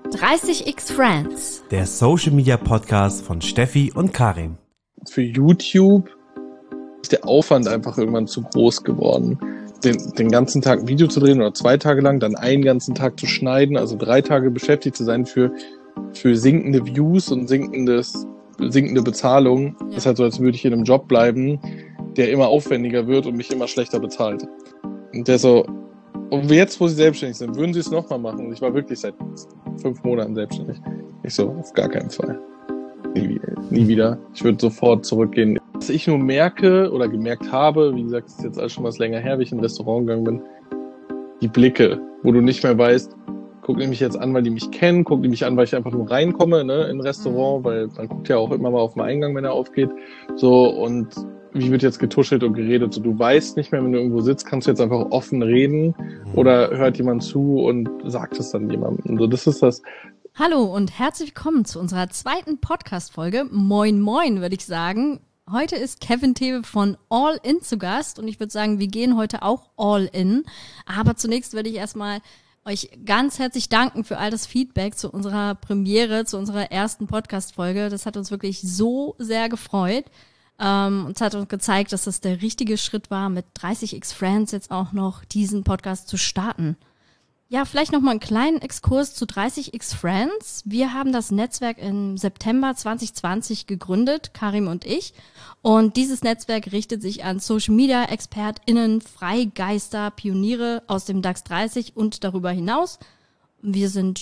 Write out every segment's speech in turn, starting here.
30x Friends, der Social Media Podcast von Steffi und Karim. Für YouTube ist der Aufwand einfach irgendwann zu groß geworden. Den ganzen Tag ein Video zu drehen oder 2 Tage lang, dann einen ganzen Tag zu schneiden, also 3 Tage beschäftigt zu sein für sinkende Views und sinkende Bezahlung. Ja. Ist halt so, als würde ich in einem Job bleiben, der immer aufwendiger wird und mich immer schlechter bezahlt. Und der so, und jetzt, wo sie selbstständig sind, würden sie es nochmal machen? Und ich war wirklich seit 5 Monaten selbstständig. Ich so, auf gar keinen Fall. Nie wieder. Ich würde sofort zurückgehen. Was ich nur merke oder gemerkt habe, wie gesagt, ist jetzt alles schon was länger her, wie ich in ein Restaurant gegangen bin, die Blicke, wo du nicht mehr weißt, gucken die mich jetzt an, weil die mich kennen, gucken die mich an, weil ich einfach nur reinkomme, ne, in ein Restaurant, weil man guckt ja auch immer mal auf den Eingang, wenn er aufgeht, so, und wie wird jetzt getuschelt und geredet, so, du weißt nicht mehr, wenn du irgendwo sitzt, kannst du jetzt einfach offen reden oder hört jemand zu und sagt es dann jemandem, so, das ist das. Hallo und herzlich willkommen zu unserer 2. Podcast-Folge. Moin Moin, würde ich sagen. Heute ist Kevin Thewe von All In zu Gast und ich würde sagen, wir gehen heute auch All In. Aber zunächst würde ich erstmal euch ganz herzlich danken für all das Feedback zu unserer Premiere, zu unserer ersten Podcast-Folge. Das hat uns wirklich so sehr gefreut. Uns hat uns gezeigt, dass das der richtige Schritt war, mit 30x Friends jetzt auch noch diesen Podcast zu starten. Ja, vielleicht noch mal einen kleinen Exkurs zu 30x Friends. Wir haben das Netzwerk im September 2020 gegründet, Karim und ich. Und dieses Netzwerk richtet sich an Social-Media-ExpertInnen, Freigeister, Pioniere aus dem DAX 30 und darüber hinaus. Wir sind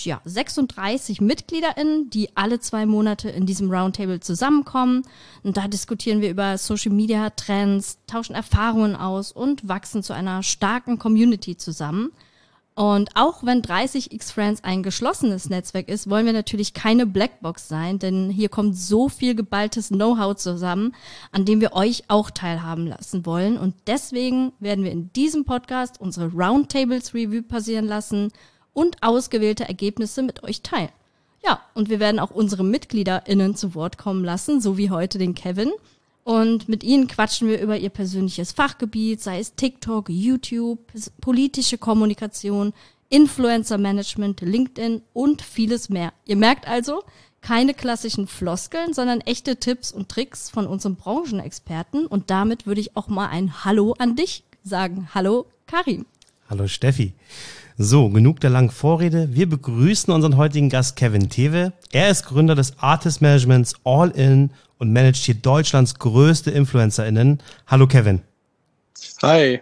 36 MitgliederInnen, die alle 2 Monate in diesem Roundtable zusammenkommen. Und da diskutieren wir über Social-Media-Trends, tauschen Erfahrungen aus und wachsen zu einer starken Community zusammen. Und auch wenn 30x Friends ein geschlossenes Netzwerk ist, wollen wir natürlich keine Blackbox sein, denn hier kommt so viel geballtes Know-how zusammen, an dem wir euch auch teilhaben lassen wollen. Und deswegen werden wir in diesem Podcast unsere Roundtables Review passieren lassen und ausgewählte Ergebnisse mit euch teilen. Ja, und wir werden auch unsere MitgliederInnen zu Wort kommen lassen, so wie heute den Kevin. Und mit ihnen quatschen wir über ihr persönliches Fachgebiet, sei es TikTok, YouTube, politische Kommunikation, Influencer-Management, LinkedIn und vieles mehr. Ihr merkt also, keine klassischen Floskeln, sondern echte Tipps und Tricks von unseren Branchenexperten. Und damit würde ich auch mal ein Hallo an dich sagen. Hallo, Karim. Hallo, Steffi. So, genug der langen Vorrede. Wir begrüßen unseren heutigen Gast Kevin Thewe. Er ist Gründer des Artist Managements All In und managt hier Deutschlands größte InfluencerInnen. Hallo Kevin. Hi.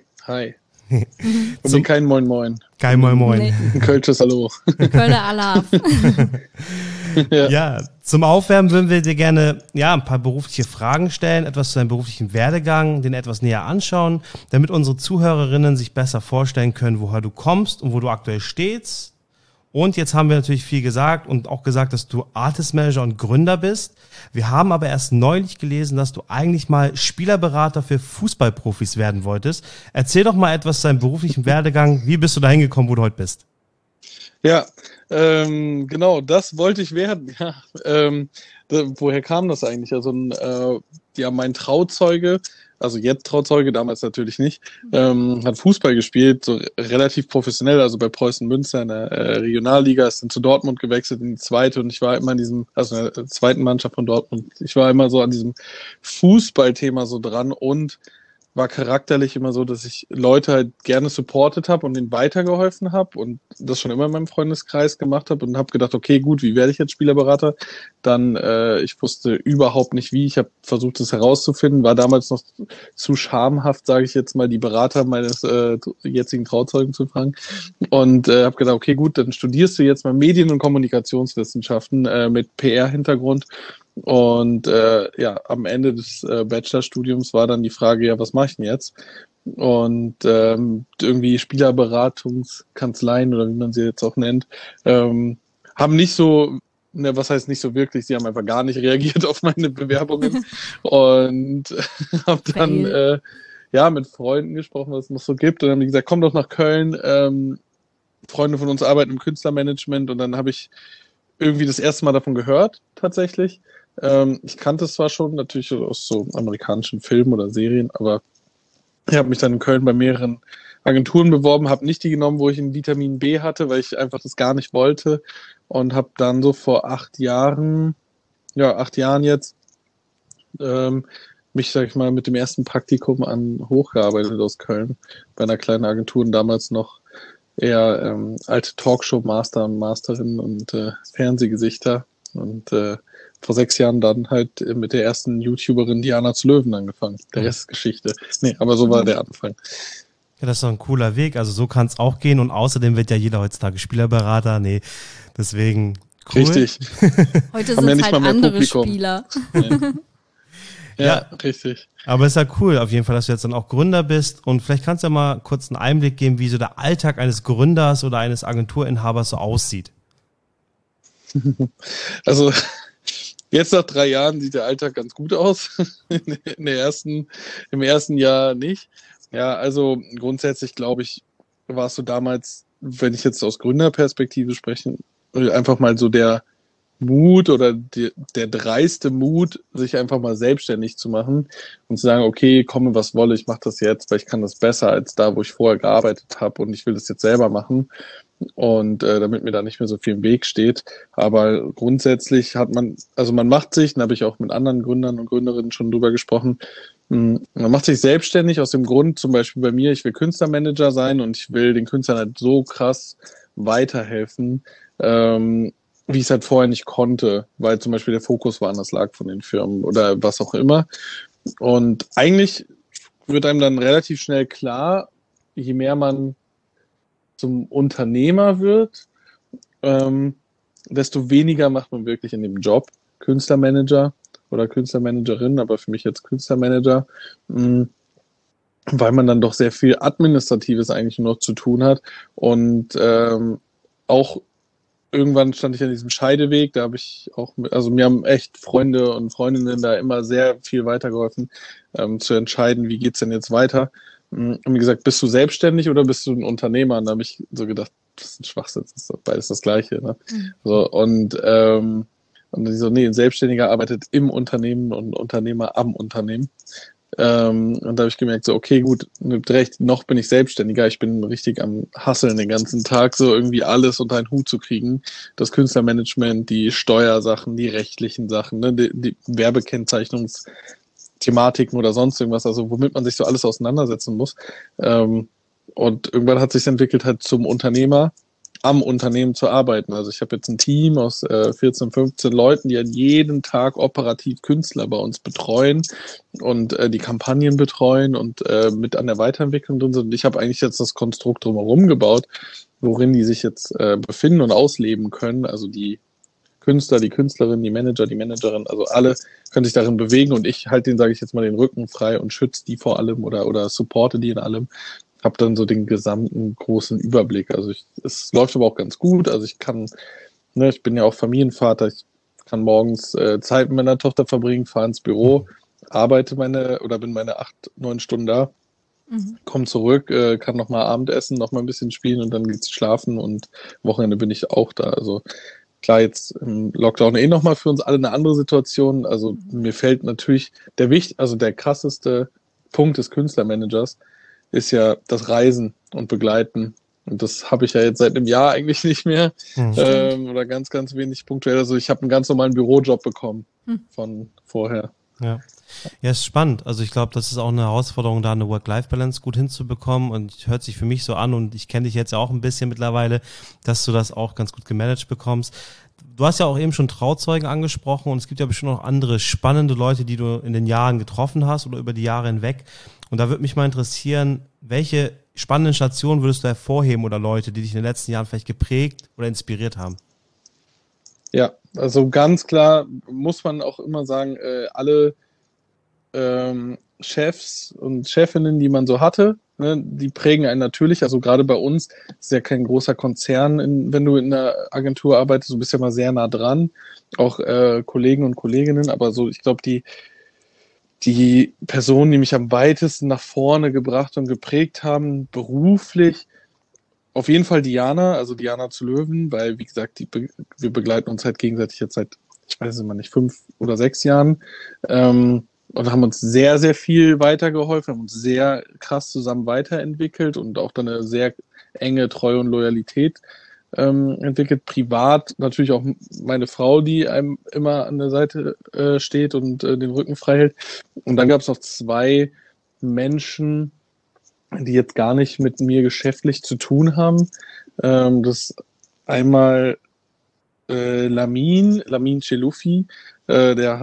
Und kein Moin Moin. Kein Moin Moin. Nee. Ein Kölsches Hallo. Kölner Alarv. Ja, zum Aufwärmen würden wir dir gerne ein paar berufliche Fragen stellen, etwas zu deinem beruflichen Werdegang, den etwas näher anschauen, damit unsere Zuhörerinnen sich besser vorstellen können, woher du kommst und wo du aktuell stehst. Und jetzt haben wir natürlich viel gesagt und auch gesagt, dass du Artist Manager und Gründer bist. Wir haben aber erst neulich gelesen, dass du eigentlich mal Spielerberater für Fußballprofis werden wolltest. Erzähl doch mal etwas zu deinem beruflichen Werdegang. Wie bist du da hingekommen, wo du heute bist? Ja, genau, das wollte ich werden. Ja, woher kam das eigentlich? Also, mein Trauzeuge, also jetzt Trauzeuge, damals natürlich nicht, hat Fußball gespielt, so relativ professionell, also bei Preußen Münster in der Regionalliga, ist dann zu Dortmund gewechselt in die 2. und ich war immer in in der 2. Mannschaft von Dortmund. Ich war immer so an diesem Fußballthema so dran und war charakterlich immer so, dass ich Leute halt gerne supportet habe und ihnen weitergeholfen habe und das schon immer in meinem Freundeskreis gemacht habe und habe gedacht, okay, gut, wie werde ich jetzt Spielerberater? Dann, ich wusste überhaupt nicht wie. Ich habe versucht, das herauszufinden, war damals noch zu schamhaft, sage ich jetzt mal, die Berater meines jetzigen Trauzeugen zu fragen und habe gedacht, okay, gut, dann studierst du jetzt mal Medien- und Kommunikationswissenschaften mit PR-Hintergrund. Und am Ende des Bachelorstudiums war dann die Frage, was mache ich denn jetzt? Und irgendwie Spielerberatungskanzleien oder wie man sie jetzt auch nennt, haben nicht so, was heißt nicht so wirklich, sie haben einfach gar nicht reagiert auf meine Bewerbungen und habe dann mit Freunden gesprochen, was es noch so gibt und dann haben die gesagt, komm doch nach Köln, Freunde von uns arbeiten im Künstlermanagement und dann habe ich irgendwie das erste Mal davon gehört, tatsächlich. Ich kannte es zwar schon, natürlich aus so amerikanischen Filmen oder Serien, aber ich habe mich dann in Köln bei mehreren Agenturen beworben, habe nicht die genommen, wo ich ein Vitamin B hatte, weil ich einfach das gar nicht wollte und habe dann so vor 8 Jahren jetzt, mich, sag ich mal, mit dem ersten Praktikum an hochgearbeitet aus Köln, bei einer kleinen Agentur und damals noch eher alte Talkshow-Master und Masterin und Fernsehgesichter und vor 6 Jahren dann halt mit der ersten YouTuberin Diana zu Löwen angefangen. Der Rest ist Geschichte. Nee, aber so war der Anfang. Ja, das ist doch ein cooler Weg. Also so kann es auch gehen und außerdem wird ja jeder heutzutage Spielerberater. Nee, deswegen cool. Richtig. Heute sind es halt andere Spieler. Ja, richtig. Aber es ist ja cool auf jeden Fall, dass du jetzt dann auch Gründer bist und vielleicht kannst du ja mal kurz einen Einblick geben, wie so der Alltag eines Gründers oder eines Agenturinhabers so aussieht. Also jetzt nach 3 Jahren sieht der Alltag ganz gut aus. Im ersten Jahr nicht. Ja, also grundsätzlich glaube ich, warst du damals, wenn ich jetzt aus Gründerperspektive spreche, einfach mal so der Mut oder der dreiste Mut, sich einfach mal selbstständig zu machen und zu sagen, okay, komme was wolle, ich mache das jetzt, weil ich kann das besser als da, wo ich vorher gearbeitet habe und ich will das jetzt selber machen und damit mir da nicht mehr so viel im Weg steht. Aber grundsätzlich man macht sich, da habe ich auch mit anderen Gründern und Gründerinnen schon drüber gesprochen, man macht sich selbstständig aus dem Grund, zum Beispiel bei mir, ich will Künstlermanager sein und ich will den Künstlern halt so krass weiterhelfen, wie ich es halt vorher nicht konnte, weil zum Beispiel der Fokus woanders lag von den Firmen oder was auch immer. Und eigentlich wird einem dann relativ schnell klar, je mehr man zum Unternehmer wird, desto weniger macht man wirklich in dem Job. Künstlermanager oder Künstlermanagerin, aber für mich jetzt Künstlermanager, weil man dann doch sehr viel Administratives eigentlich nur noch zu tun hat und auch irgendwann stand ich an diesem Scheideweg, da habe ich auch, also mir haben echt Freunde und Freundinnen da immer sehr viel weitergeholfen, zu entscheiden, wie geht's denn jetzt weiter. Und mir gesagt, bist du selbstständig oder bist du ein Unternehmer? Und da habe ich so gedacht, das ist ein Schwachsinn, das ist doch beides das Gleiche. Ne? So, und die so, nee, ein Selbstständiger arbeitet im Unternehmen und ein Unternehmer am Unternehmen. Und da habe ich gemerkt, so, okay, gut, mit Recht, noch bin ich Selbstständiger, ich bin richtig am Hasseln den ganzen Tag, so irgendwie alles unter einen Hut zu kriegen. Das Künstlermanagement, die Steuersachen, die rechtlichen Sachen, ne, die Werbekennzeichnungsthematiken oder sonst irgendwas, also womit man sich so alles auseinandersetzen muss. Und irgendwann hat sich entwickelt halt zum Unternehmer, am Unternehmen zu arbeiten. Also ich habe jetzt ein Team aus 14, 15 Leuten, die an jeden Tag operativ Künstler bei uns betreuen und die Kampagnen betreuen und mit an der Weiterentwicklung drin sind. Und ich habe eigentlich jetzt das Konstrukt drumherum gebaut, worin die sich jetzt befinden und ausleben können. Also die Künstler, die Künstlerin, die Manager, die Managerin, also alle können sich darin bewegen und ich halte denen, sage ich jetzt mal, den Rücken frei und schütze die vor allem oder supporte die in allem. Habe dann so den gesamten großen Überblick. Also es läuft aber auch ganz gut. Also ich kann, ne, ich bin ja auch Familienvater, ich kann morgens Zeit mit meiner Tochter verbringen, fahre ins Büro, bin meine 8, 9 Stunden da, komme zurück, kann nochmal Abendessen, nochmal ein bisschen spielen und dann geht's schlafen und Wochenende bin ich auch da. Also klar, jetzt im Lockdown nochmal für uns alle eine andere Situation. Also mir fällt natürlich der krasseste Punkt des Künstlermanagers ist ja das Reisen und Begleiten. Und das habe ich ja jetzt seit einem Jahr eigentlich nicht mehr. Oder ganz, ganz wenig punktuell. Also ich habe einen ganz normalen Bürojob bekommen von vorher. Ja. Ja, ist spannend. Also ich glaube, das ist auch eine Herausforderung, da eine Work-Life-Balance gut hinzubekommen und hört sich für mich so an und ich kenne dich jetzt ja auch ein bisschen mittlerweile, dass du das auch ganz gut gemanagt bekommst. Du hast ja auch eben schon Trauzeugen angesprochen und es gibt ja bestimmt noch andere spannende Leute, die du in den Jahren getroffen hast oder über die Jahre hinweg. Und da würde mich mal interessieren, welche spannenden Stationen würdest du hervorheben oder Leute, die dich in den letzten Jahren vielleicht geprägt oder inspiriert haben? Ja, also ganz klar muss man auch immer sagen, alle Chefs und Chefinnen, die man so hatte, ne, die prägen einen natürlich. Also gerade bei uns ist ja kein großer Konzern, wenn du in einer Agentur arbeitest, du bist ja mal sehr nah dran, auch Kollegen und Kolleginnen, aber so, ich glaube, die Personen, die mich am weitesten nach vorne gebracht und geprägt haben, beruflich, auf jeden Fall Diana, also Diana zu Löwen, weil, wie gesagt, wir begleiten uns halt gegenseitig jetzt seit, ich weiß es immer nicht, 5 oder 6 Jahren und haben uns sehr, sehr viel weitergeholfen, haben uns sehr krass zusammen weiterentwickelt und auch dann eine sehr enge Treue und Loyalität entwickelt. Privat natürlich auch meine Frau, die einem immer an der Seite steht und den Rücken frei hält. Und dann gab es noch zwei Menschen, die jetzt gar nicht mit mir geschäftlich zu tun haben. Das ist einmal Lamin Chelufi, der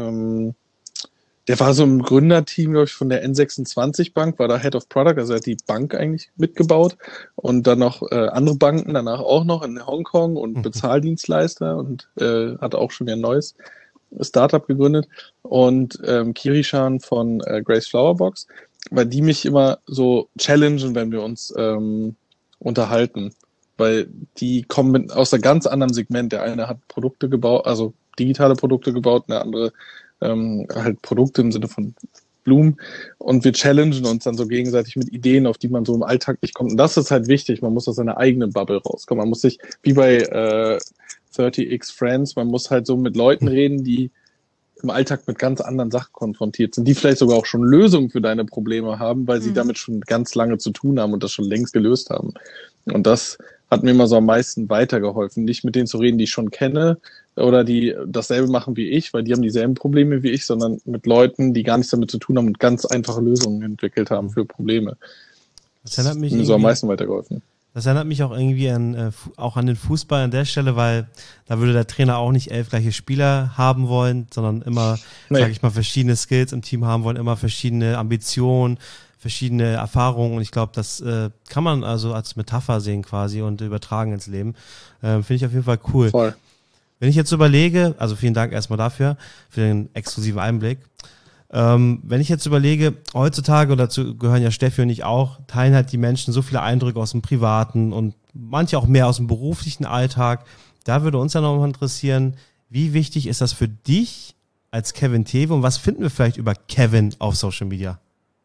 war so im Gründerteam, glaube ich, von der N26 Bank, war da Head of Product, also er hat die Bank eigentlich mitgebaut und dann noch andere Banken danach auch noch in Hongkong und Bezahldienstleister und hat auch schon wieder ein neues Startup gegründet und Kirishan von Grace Flower Box, weil die mich immer so challengen, wenn wir uns unterhalten, weil die kommen aus einem ganz anderen Segment. Der eine hat Produkte gebaut, also digitale Produkte gebaut, der andere halt Produkte im Sinne von Blumen und wir challengen uns dann so gegenseitig mit Ideen, auf die man so im Alltag nicht kommt. Und das ist halt wichtig, man muss aus seiner eigenen Bubble rauskommen. Man muss sich, wie bei 30x Friends, man muss halt so mit Leuten reden, die im Alltag mit ganz anderen Sachen konfrontiert sind, die vielleicht sogar auch schon Lösungen für deine Probleme haben, weil sie damit schon ganz lange zu tun haben und das schon längst gelöst haben. Und das hat mir immer so am meisten weitergeholfen, nicht mit denen zu reden, die ich schon kenne oder die dasselbe machen wie ich, weil die haben dieselben Probleme wie ich, sondern mit Leuten, die gar nichts damit zu tun haben und ganz einfache Lösungen entwickelt haben für Probleme. Das erinnert mich mir so am meisten weitergeholfen. Das erinnert mich auch irgendwie auch an den Fußball an der Stelle, weil da würde der Trainer auch nicht 11 gleiche Spieler haben wollen, sondern immer, sage ich mal, verschiedene Skills im Team haben wollen, immer verschiedene Ambitionen, verschiedene Erfahrungen und ich glaube, das kann man also als Metapher sehen quasi und übertragen ins Leben. Finde ich auf jeden Fall cool. Voll. Wenn ich jetzt überlege, also vielen Dank erstmal dafür, für den exklusiven Einblick. Wenn ich jetzt überlege, heutzutage, und dazu gehören ja Steffi und ich auch, teilen halt die Menschen so viele Eindrücke aus dem Privaten und manche auch mehr aus dem beruflichen Alltag. Da würde uns ja noch mal interessieren, wie wichtig ist das für dich als Kevin Thewe und was finden wir vielleicht über Kevin auf Social Media?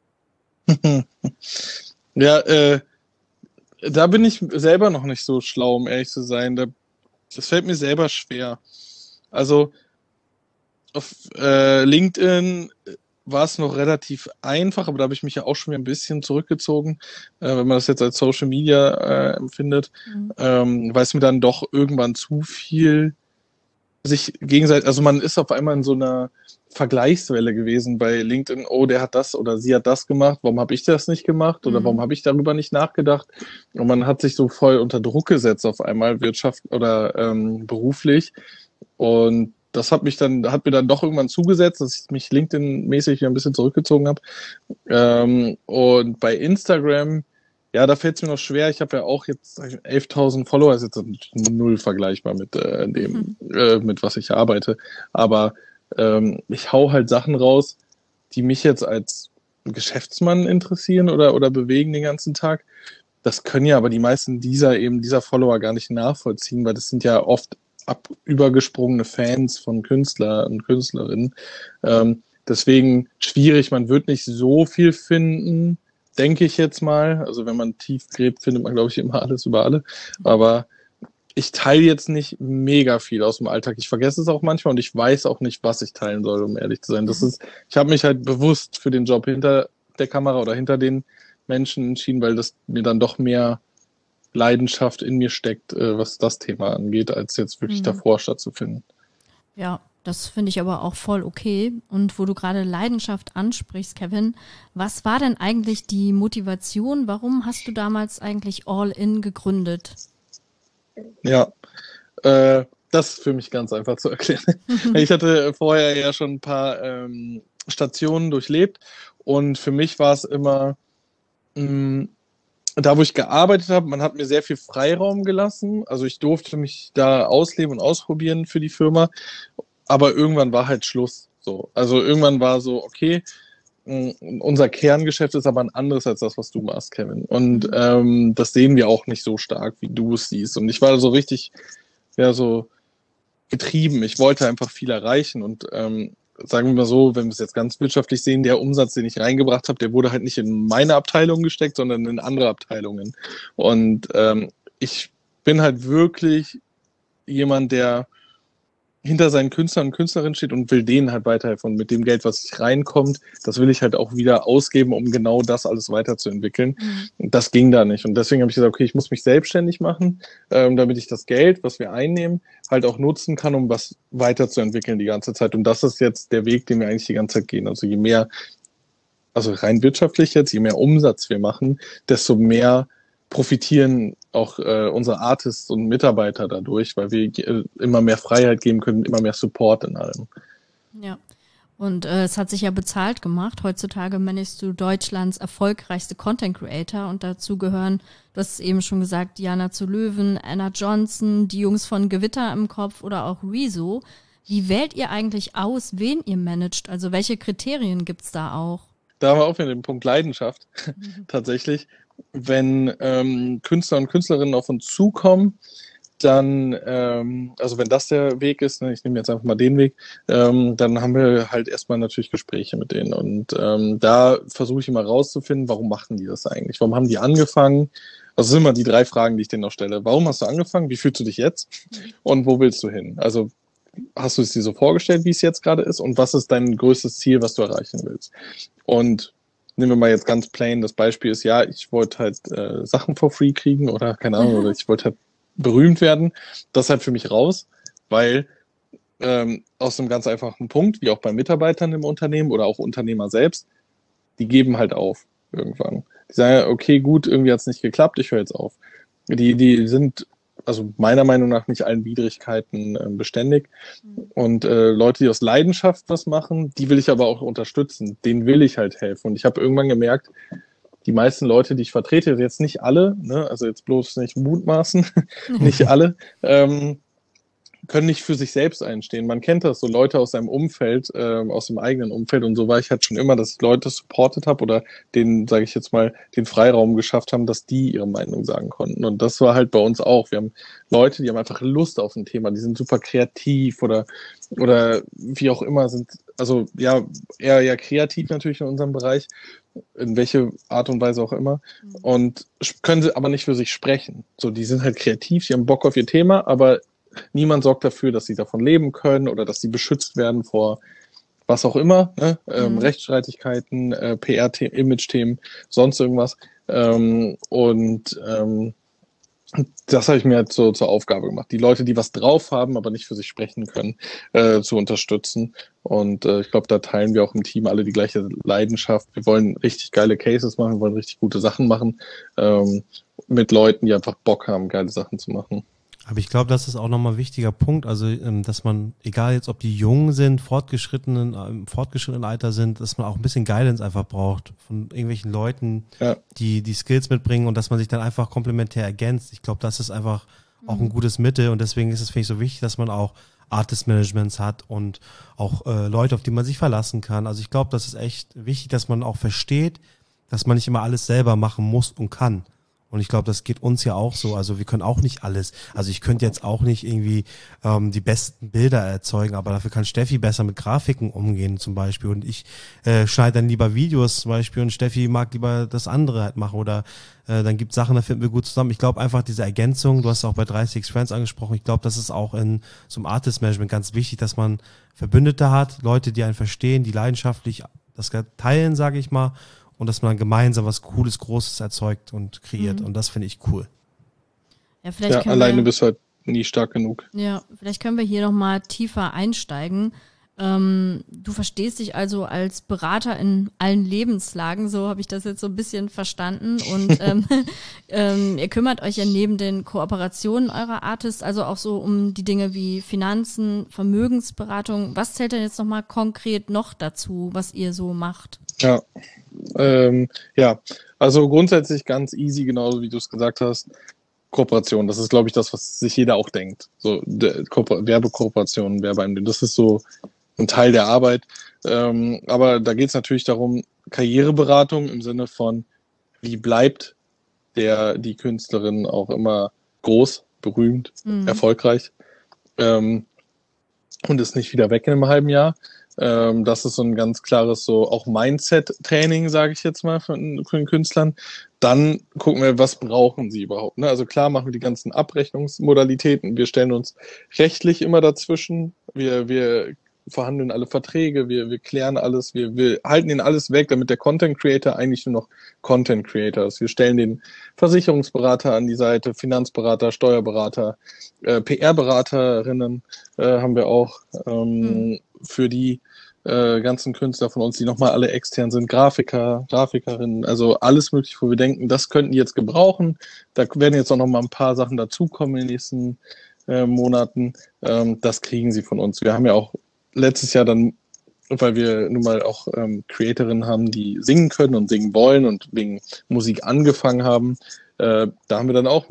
Ja, da bin ich selber noch nicht so schlau, um ehrlich zu sein. Das fällt mir selber schwer. Also auf LinkedIn war es noch relativ einfach, aber da habe ich mich ja auch schon wieder ein bisschen zurückgezogen, wenn man das jetzt als Social Media empfindet, weil es mir dann doch irgendwann zu viel sich gegenseitig, also man ist auf einmal in so einer Vergleichswelle gewesen bei LinkedIn, oh, der hat das oder sie hat das gemacht, warum habe ich das nicht gemacht oder warum habe ich darüber nicht nachgedacht? Und man hat sich so voll unter Druck gesetzt auf einmal, Wirtschaft oder beruflich. Und das hat mir dann doch irgendwann zugesetzt, dass ich mich LinkedIn-mäßig wieder ein bisschen zurückgezogen habe. Und bei Instagram, ja, da fällt es mir noch schwer. Ich habe ja auch jetzt 11.000 Follower, ist jetzt null vergleichbar mit mit was ich arbeite. Aber ich hau halt Sachen raus, die mich jetzt als Geschäftsmann interessieren oder bewegen den ganzen Tag. Das können ja aber die meisten dieser Follower gar nicht nachvollziehen, weil das sind ja oft übergesprungene Fans von Künstler und Künstlerinnen. Deswegen schwierig, man wird nicht so viel finden, denke ich jetzt mal. Also wenn man tief gräbt, findet man, glaube ich, immer alles über alle. Aber ich teile jetzt nicht mega viel aus dem Alltag. Ich vergesse es auch manchmal und ich weiß auch nicht, was ich teilen soll, um ehrlich zu sein. Ich habe mich halt bewusst für den Job hinter der Kamera oder hinter den Menschen entschieden, weil das mir dann doch mehr Leidenschaft in mir steckt, was das Thema angeht, als jetzt wirklich davor stattzufinden. Ja, das finde ich aber auch voll okay. Und wo du gerade Leidenschaft ansprichst, Kevin, was war denn eigentlich die Motivation? Warum hast du damals eigentlich All In gegründet? Ja, das ist für mich ganz einfach zu erklären. Ich hatte vorher ja schon ein paar Stationen durchlebt und für mich war es immer da, wo ich gearbeitet habe, man hat mir sehr viel Freiraum gelassen. Also ich durfte mich da ausleben und ausprobieren für die Firma. Aber irgendwann war halt Schluss. So. Also irgendwann war so, okay, unser Kerngeschäft ist aber ein anderes als das, was du machst, Kevin. Und das sehen wir auch nicht so stark, wie du es siehst. Und ich war so richtig, ja, so getrieben. Ich wollte einfach viel erreichen und sagen wir mal so, wenn wir es jetzt ganz wirtschaftlich sehen, der Umsatz, den ich reingebracht habe, der wurde halt nicht in meine Abteilung gesteckt, sondern in andere Abteilungen. Und ich bin halt wirklich jemand, der hinter seinen Künstlern und Künstlerinnen steht und will denen halt weiterhelfen. Und mit dem Geld, was reinkommt, das will ich halt auch wieder ausgeben, um genau das alles weiterzuentwickeln. Und das ging da nicht. Und deswegen habe ich gesagt, okay, ich muss mich selbstständig machen, damit ich das Geld, was wir einnehmen, halt auch nutzen kann, um was weiterzuentwickeln die ganze Zeit. Und das ist jetzt der Weg, den wir eigentlich die ganze Zeit gehen. Also je mehr, also rein wirtschaftlich jetzt, je mehr Umsatz wir machen, desto mehr profitieren auch unsere Artists und Mitarbeiter dadurch, weil wir immer mehr Freiheit geben können, immer mehr Support in allem. Ja. Und es hat sich ja bezahlt gemacht. Heutzutage managst du Deutschlands erfolgreichste Content Creator und dazu gehören, du hast es eben schon gesagt, Diana zu Löwen, Anna Johnson, die Jungs von Gewitter im Kopf oder auch Rezo. Wie wählt ihr eigentlich aus, wen ihr managt? Also welche Kriterien gibt's da auch? Da haben wir auch wieder den Punkt Leidenschaft, tatsächlich. Wenn Künstler und Künstlerinnen auf uns zukommen, dann, also wenn das der Weg ist, ne, ich nehme jetzt einfach mal den Weg, dann haben wir halt erstmal natürlich Gespräche mit denen. Und da versuche ich immer rauszufinden, warum machen die das eigentlich? Warum haben die angefangen? Also das sind immer die 3 Fragen, die ich denen noch stelle. Warum hast du angefangen? Wie fühlst du dich jetzt? Und wo willst du hin? Also hast du es dir so vorgestellt, wie es jetzt gerade ist? Und was ist dein größtes Ziel, was du erreichen willst? Und nehmen wir mal jetzt ganz plain, das Beispiel ist, ja, ich wollte halt Sachen for free kriegen oder keine Ahnung, oder ich wollte halt berühmt werden. Das ist halt für mich raus, weil aus einem ganz einfachen Punkt, wie auch bei Mitarbeitern im Unternehmen oder auch Unternehmer selbst, die geben halt auf irgendwann. Die sagen, okay, gut, irgendwie hat es nicht geklappt, ich höre jetzt auf. Die sind also meiner Meinung nach nicht allen Widrigkeiten beständig. Und Leute, die aus Leidenschaft was machen, die will ich aber auch unterstützen. Denen will ich halt helfen. Und ich habe irgendwann gemerkt, die meisten Leute, die ich vertrete, jetzt nicht alle, ne, also jetzt bloß nicht mutmaßen, nicht alle, können nicht für sich selbst einstehen. Man kennt das, so Leute aus seinem Umfeld, aus dem eigenen Umfeld, und so war ich halt schon immer, dass ich Leute supportet habe oder denen, sage ich jetzt mal, den Freiraum geschafft haben, dass die ihre Meinung sagen konnten. Und das war halt bei uns auch. Wir haben Leute, die haben einfach Lust auf ein Thema, die sind super kreativ oder wie auch immer, sind also ja eher kreativ natürlich in unserem Bereich, in welche Art und Weise auch immer, und können sie aber nicht für sich sprechen. So, die sind halt kreativ, die haben Bock auf ihr Thema, aber niemand sorgt dafür, dass sie davon leben können oder dass sie beschützt werden vor was auch immer, ne? Rechtsstreitigkeiten, PR-Themen, Image-Themen, sonst irgendwas. Das habe ich mir halt so zur Aufgabe gemacht, die Leute, die was drauf haben, aber nicht für sich sprechen können, zu unterstützen. Und ich glaube, da teilen wir auch im Team alle die gleiche Leidenschaft. Wir wollen richtig geile Cases machen, wir wollen richtig gute Sachen machen, mit Leuten, die einfach Bock haben, geile Sachen zu machen. Aber ich glaube, das ist auch nochmal ein wichtiger Punkt, also dass man, egal jetzt ob die jung sind, im fortgeschrittenen Alter sind, dass man auch ein bisschen Guidance einfach braucht von irgendwelchen Leuten, Ja. die Skills mitbringen und dass man sich dann einfach komplementär ergänzt. Ich glaube, das ist einfach auch ein gutes Mittel und deswegen ist es, finde ich, so wichtig, dass man auch Artist-Managements hat und auch Leute, auf die man sich verlassen kann. Also ich glaube, das ist echt wichtig, dass man auch versteht, dass man nicht immer alles selber machen muss und kann. Und ich glaube, das geht uns ja auch so. Also wir können auch nicht alles. Also ich könnte jetzt auch nicht irgendwie die besten Bilder erzeugen, aber dafür kann Steffi besser mit Grafiken umgehen zum Beispiel. Und ich schneide dann lieber Videos zum Beispiel und Steffi mag lieber das andere halt machen. Oder dann gibt es Sachen, da finden wir gut zusammen. Ich glaube einfach diese Ergänzung, du hast es auch bei 30 Friends angesprochen, ich glaube, das ist auch in so einem Artist-Management ganz wichtig, dass man Verbündete hat, Leute, die einen verstehen, die leidenschaftlich das teilen, sage ich mal. Und dass man dann gemeinsam was Cooles, Großes erzeugt und kreiert. Und das finde ich cool. Ja, vielleicht alleine bist du halt nie stark genug. Ja, vielleicht können wir hier nochmal tiefer einsteigen. Du verstehst dich also als Berater in allen Lebenslagen, so habe ich das jetzt so ein bisschen verstanden. Und ihr kümmert euch ja neben den Kooperationen eurer Artists also auch so um die Dinge wie Finanzen, Vermögensberatung. Was zählt denn jetzt nochmal konkret noch dazu, was ihr so macht? Ja, also grundsätzlich ganz easy, genauso wie du es gesagt hast. Kooperation, das ist, glaube ich, das, was sich jeder auch denkt. So Werbekooperationen, Werbeeinnahmen, das ist so ein Teil der Arbeit. Aber da geht es natürlich darum, Karriereberatung im Sinne von, wie bleibt die Künstlerin auch immer groß, berühmt, erfolgreich und ist nicht wieder weg in einem halben Jahr. Das ist so ein ganz klares so auch Mindset-Training, sage ich jetzt mal, von den Künstlern. Dann gucken wir, was brauchen sie überhaupt. Ne? Also klar machen wir die ganzen Abrechnungsmodalitäten. Wir stellen uns rechtlich immer dazwischen. Wir verhandeln alle Verträge, wir klären alles, wir halten ihnen alles weg, damit der Content Creator eigentlich nur noch Content Creator ist. Wir stellen den Versicherungsberater an die Seite, Finanzberater, Steuerberater, PR-Beraterinnen haben wir auch für die ganzen Künstler von uns, die nochmal alle extern sind, Grafiker, Grafikerinnen, also alles mögliche, wo wir denken, das könnten die jetzt gebrauchen. Da werden jetzt auch noch mal ein paar Sachen dazukommen in den nächsten Monaten. Das kriegen sie von uns. Wir haben ja auch letztes Jahr dann, weil wir nun mal auch Creatorinnen haben, die singen können und singen wollen und wegen Musik angefangen haben, da haben wir dann auch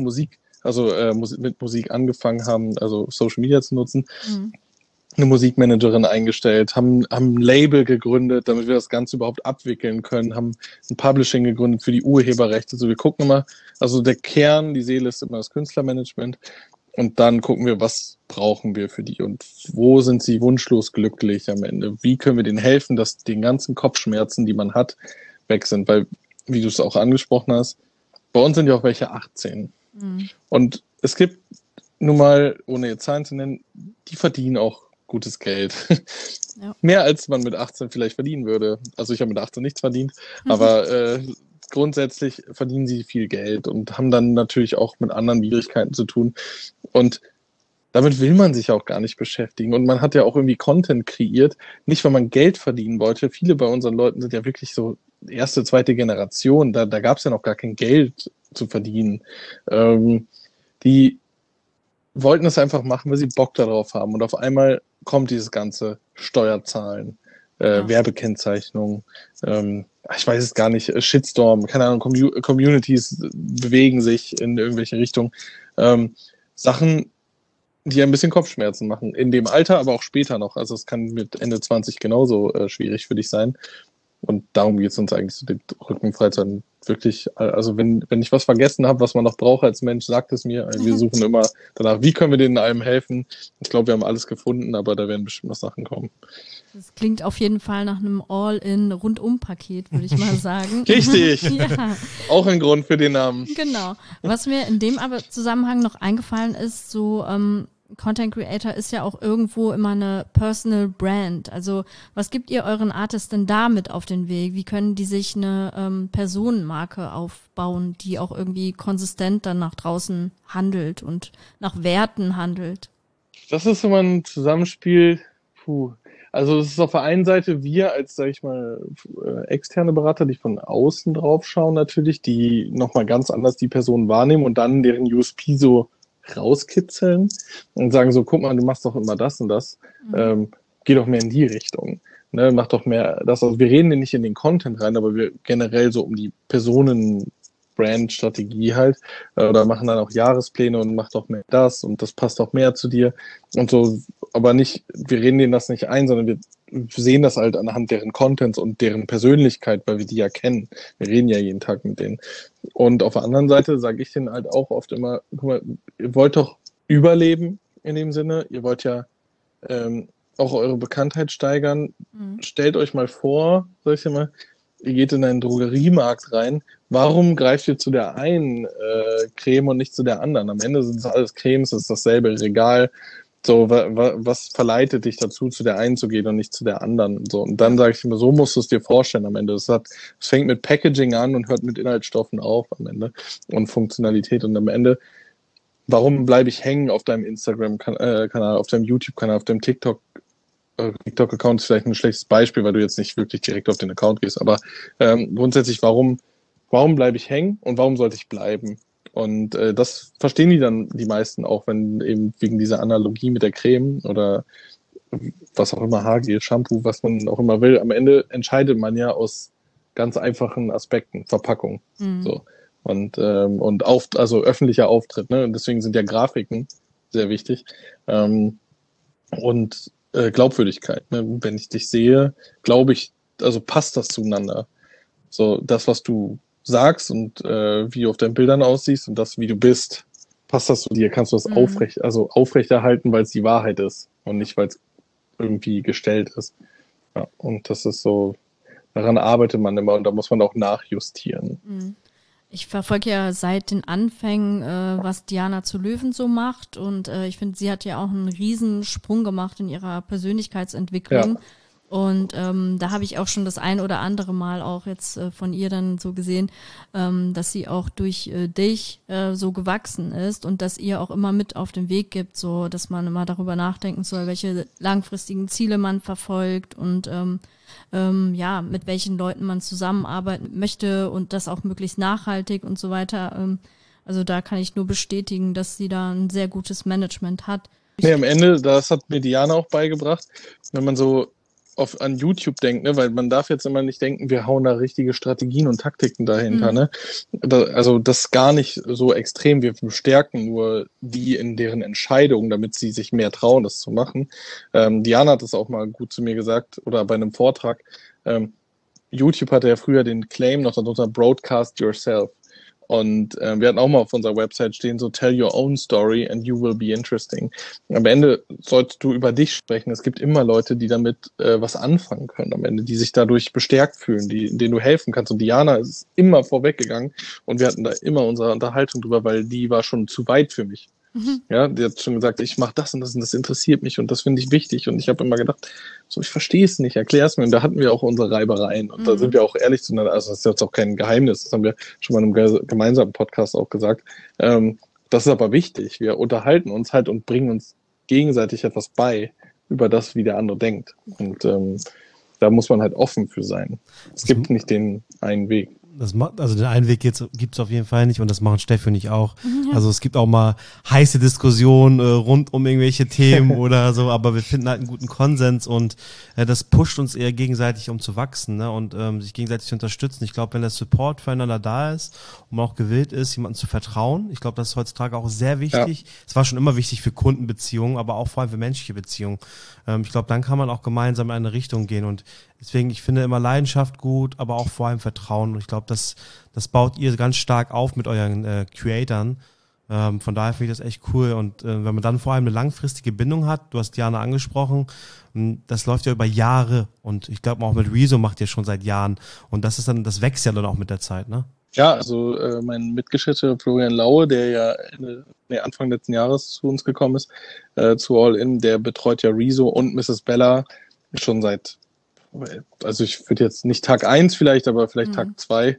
mit Musik angefangen haben, also Social Media zu nutzen. Eine Musikmanagerin eingestellt, haben ein Label gegründet, damit wir das Ganze überhaupt abwickeln können, haben ein Publishing gegründet für die Urheberrechte. Also wir gucken immer, also der Kern, die Seele ist immer das Künstlermanagement und dann gucken wir, was brauchen wir für die und wo sind sie wunschlos glücklich am Ende? Wie können wir denen helfen, dass die ganzen Kopfschmerzen, die man hat, weg sind? Weil, wie du es auch angesprochen hast, bei uns sind ja auch welche 18. Und es gibt nun mal, ohne jetzt Zahlen zu nennen, die verdienen auch gutes Geld. Ja. Mehr als man mit 18 vielleicht verdienen würde. Also ich habe mit 18 nichts verdient, aber grundsätzlich verdienen sie viel Geld und haben dann natürlich auch mit anderen Widrigkeiten zu tun. Und damit will man sich auch gar nicht beschäftigen. Und man hat ja auch irgendwie Content kreiert, nicht weil man Geld verdienen wollte. Viele bei unseren Leuten sind ja wirklich so erste, zweite Generation. Da gab es ja noch gar kein Geld zu verdienen. Die wollten es einfach machen, weil sie Bock darauf haben. Und auf einmal kommt dieses ganze Steuerzahlen, Werbekennzeichnung, ich weiß es gar nicht, Shitstorm, keine Ahnung, Communities bewegen sich in irgendwelche Richtungen. Sachen, die ein bisschen Kopfschmerzen machen. In dem Alter, aber auch später noch. Also es kann mit Ende 20 genauso schwierig für dich sein. Und darum geht es uns eigentlich zu den Rücken frei zu halten. Wirklich, also wenn ich was vergessen habe, was man noch braucht als Mensch, sagt es mir. Wir suchen immer danach, wie können wir denen allem helfen. Ich glaube, wir haben alles gefunden, aber da werden bestimmt noch Sachen kommen. Das klingt auf jeden Fall nach einem All-in-Rundum-Paket, würde ich mal sagen. Richtig. Ja. Auch ein Grund für den Namen. Genau. Was mir in dem aber Zusammenhang noch eingefallen ist, so Content Creator ist ja auch irgendwo immer eine Personal Brand. Also was gibt ihr euren Artists denn damit auf den Weg? Wie können die sich eine Personenmarke aufbauen, die auch irgendwie konsistent dann nach draußen handelt und nach Werten handelt? Das ist immer ein Zusammenspiel. Also es ist auf der einen Seite wir als, sag ich mal, externe Berater, die von außen drauf schauen natürlich, die nochmal ganz anders die Person wahrnehmen und dann deren USP so rauskitzeln und sagen so, guck mal, du machst doch immer das und das, geh doch mehr in die Richtung, ne, mach doch mehr das. Also wir reden ja nicht in den Content rein, aber wir generell so um die Personen-Brand-Strategie halt, oder machen dann auch Jahrespläne und mach doch mehr das und das passt doch mehr zu dir und so, aber nicht, wir reden denen das nicht ein, sondern wir sehen das halt anhand deren Contents und deren Persönlichkeit, weil wir die ja kennen. Wir reden ja jeden Tag mit denen. Und auf der anderen Seite sage ich denen halt auch oft immer, guck mal, ihr wollt doch überleben in dem Sinne, ihr wollt ja auch eure Bekanntheit steigern. Stellt euch mal vor, sag ich mal, ihr geht in einen Drogeriemarkt rein, warum greift ihr zu der einen Creme und nicht zu der anderen? Am Ende sind es alles Cremes, es ist dasselbe Regal. So, was verleitet dich dazu, zu der einen zu gehen und nicht zu der anderen? So, und dann sage ich immer, so musst du es dir vorstellen am Ende. Es fängt mit Packaging an und hört mit Inhaltsstoffen auf am Ende und Funktionalität. Und am Ende, warum bleibe ich hängen auf deinem Instagram-Kanal, auf deinem YouTube-Kanal, auf deinem TikTok-Account ist vielleicht ein schlechtes Beispiel, weil du jetzt nicht wirklich direkt auf den Account gehst. Aber grundsätzlich, warum bleibe ich hängen und warum sollte ich bleiben? Und das verstehen die dann die meisten auch, wenn eben wegen dieser Analogie mit der Creme oder was auch immer, Haargel, Shampoo, was man auch immer will. Am Ende entscheidet man ja aus ganz einfachen Aspekten, Verpackung. So. Und also öffentlicher Auftritt, ne? Und deswegen sind ja Grafiken sehr wichtig. Und Glaubwürdigkeit. Ne? Wenn ich dich sehe, glaube ich, also passt das zueinander. So, das, was du sagst und wie du auf deinen Bildern aussiehst und das, wie du bist, passt das zu dir, kannst du das aufrechterhalten, weil es die Wahrheit ist und nicht, weil es irgendwie gestellt ist. Ja, und das ist so, daran arbeitet man immer und da muss man auch nachjustieren. Ich verfolge ja seit den Anfängen, was Diana zu Löwen so macht und ich finde, sie hat ja auch einen Riesensprung gemacht in ihrer Persönlichkeitsentwicklung. Ja. Und da habe ich auch schon das ein oder andere Mal auch jetzt von ihr dann so gesehen, dass sie auch durch dich so gewachsen ist und dass ihr auch immer mit auf den Weg gibt, so dass man immer darüber nachdenken soll, welche langfristigen Ziele man verfolgt und ja, mit welchen Leuten man zusammenarbeiten möchte und das auch möglichst nachhaltig und so weiter. Also da kann ich nur bestätigen, dass sie da ein sehr gutes Management hat. Nee, am Ende, das hat mir Diana auch beigebracht, wenn man so an YouTube denkt, ne, weil man darf jetzt immer nicht denken, wir hauen da richtige Strategien und Taktiken dahinter, ne? Also das ist gar nicht so extrem. Wir bestärken nur die in deren Entscheidungen, damit sie sich mehr trauen, das zu machen. Diana hat das auch mal gut zu mir gesagt oder bei einem Vortrag. YouTube hatte ja früher den Claim noch darunter Broadcast Yourself. Und wir hatten auch mal auf unserer Website stehen, so tell your own story and you will be interesting. Am Ende sollst du über dich sprechen. Es gibt immer Leute, die damit was anfangen können am Ende, die sich dadurch bestärkt fühlen, denen du helfen kannst. Und Diana ist immer vorweggegangen und wir hatten da immer unsere Unterhaltung drüber, weil die war schon zu weit für mich. Ja, die hat schon gesagt, ich mache das und das interessiert mich und das finde ich wichtig. Und ich habe immer gedacht, so, ich verstehe es nicht, erklär es mir. Und da hatten wir auch unsere Reibereien. Und da sind wir auch ehrlich zueinander. Also das ist jetzt auch kein Geheimnis. Das haben wir schon mal in einem gemeinsamen Podcast auch gesagt. Das ist aber wichtig. Wir unterhalten uns halt und bringen uns gegenseitig etwas bei über das, wie der andere denkt. Und da muss man halt offen für sein. Es gibt nicht den einen Weg. Also den einen Weg gibt es auf jeden Fall nicht und das machen Steffi und ich auch. Ja. Also es gibt auch mal heiße Diskussionen rund um irgendwelche Themen oder so, aber wir finden halt einen guten Konsens und das pusht uns eher gegenseitig, um zu wachsen, ne? Und sich gegenseitig zu unterstützen. Ich glaube, wenn der Support füreinander da ist und man auch gewillt ist, jemandem zu vertrauen, ich glaube, das ist heutzutage auch sehr wichtig. Es war schon immer wichtig für Kundenbeziehungen, aber auch vor allem für menschliche Beziehungen. Ich glaube, dann kann man auch gemeinsam in eine Richtung gehen und deswegen, ich finde immer Leidenschaft gut, aber auch vor allem Vertrauen. Und ich glaube, das baut ihr ganz stark auf mit euren Creatoren. Von daher finde ich das echt cool. Und wenn man dann vor allem eine langfristige Bindung hat, du hast Diana angesprochen, das läuft ja über Jahre. Und ich glaube auch mit Rezo macht ihr schon seit Jahren. Und das wächst ja dann auch mit der Zeit, ne? Ja, also mein Mitgeschäftsführer Florian Laue, der ja Anfang letzten Jahres zu uns gekommen ist, zu All In, der betreut ja Rezo und Mrs. Bella schon seit, also ich würde jetzt nicht Tag 1 vielleicht, aber vielleicht Tag 2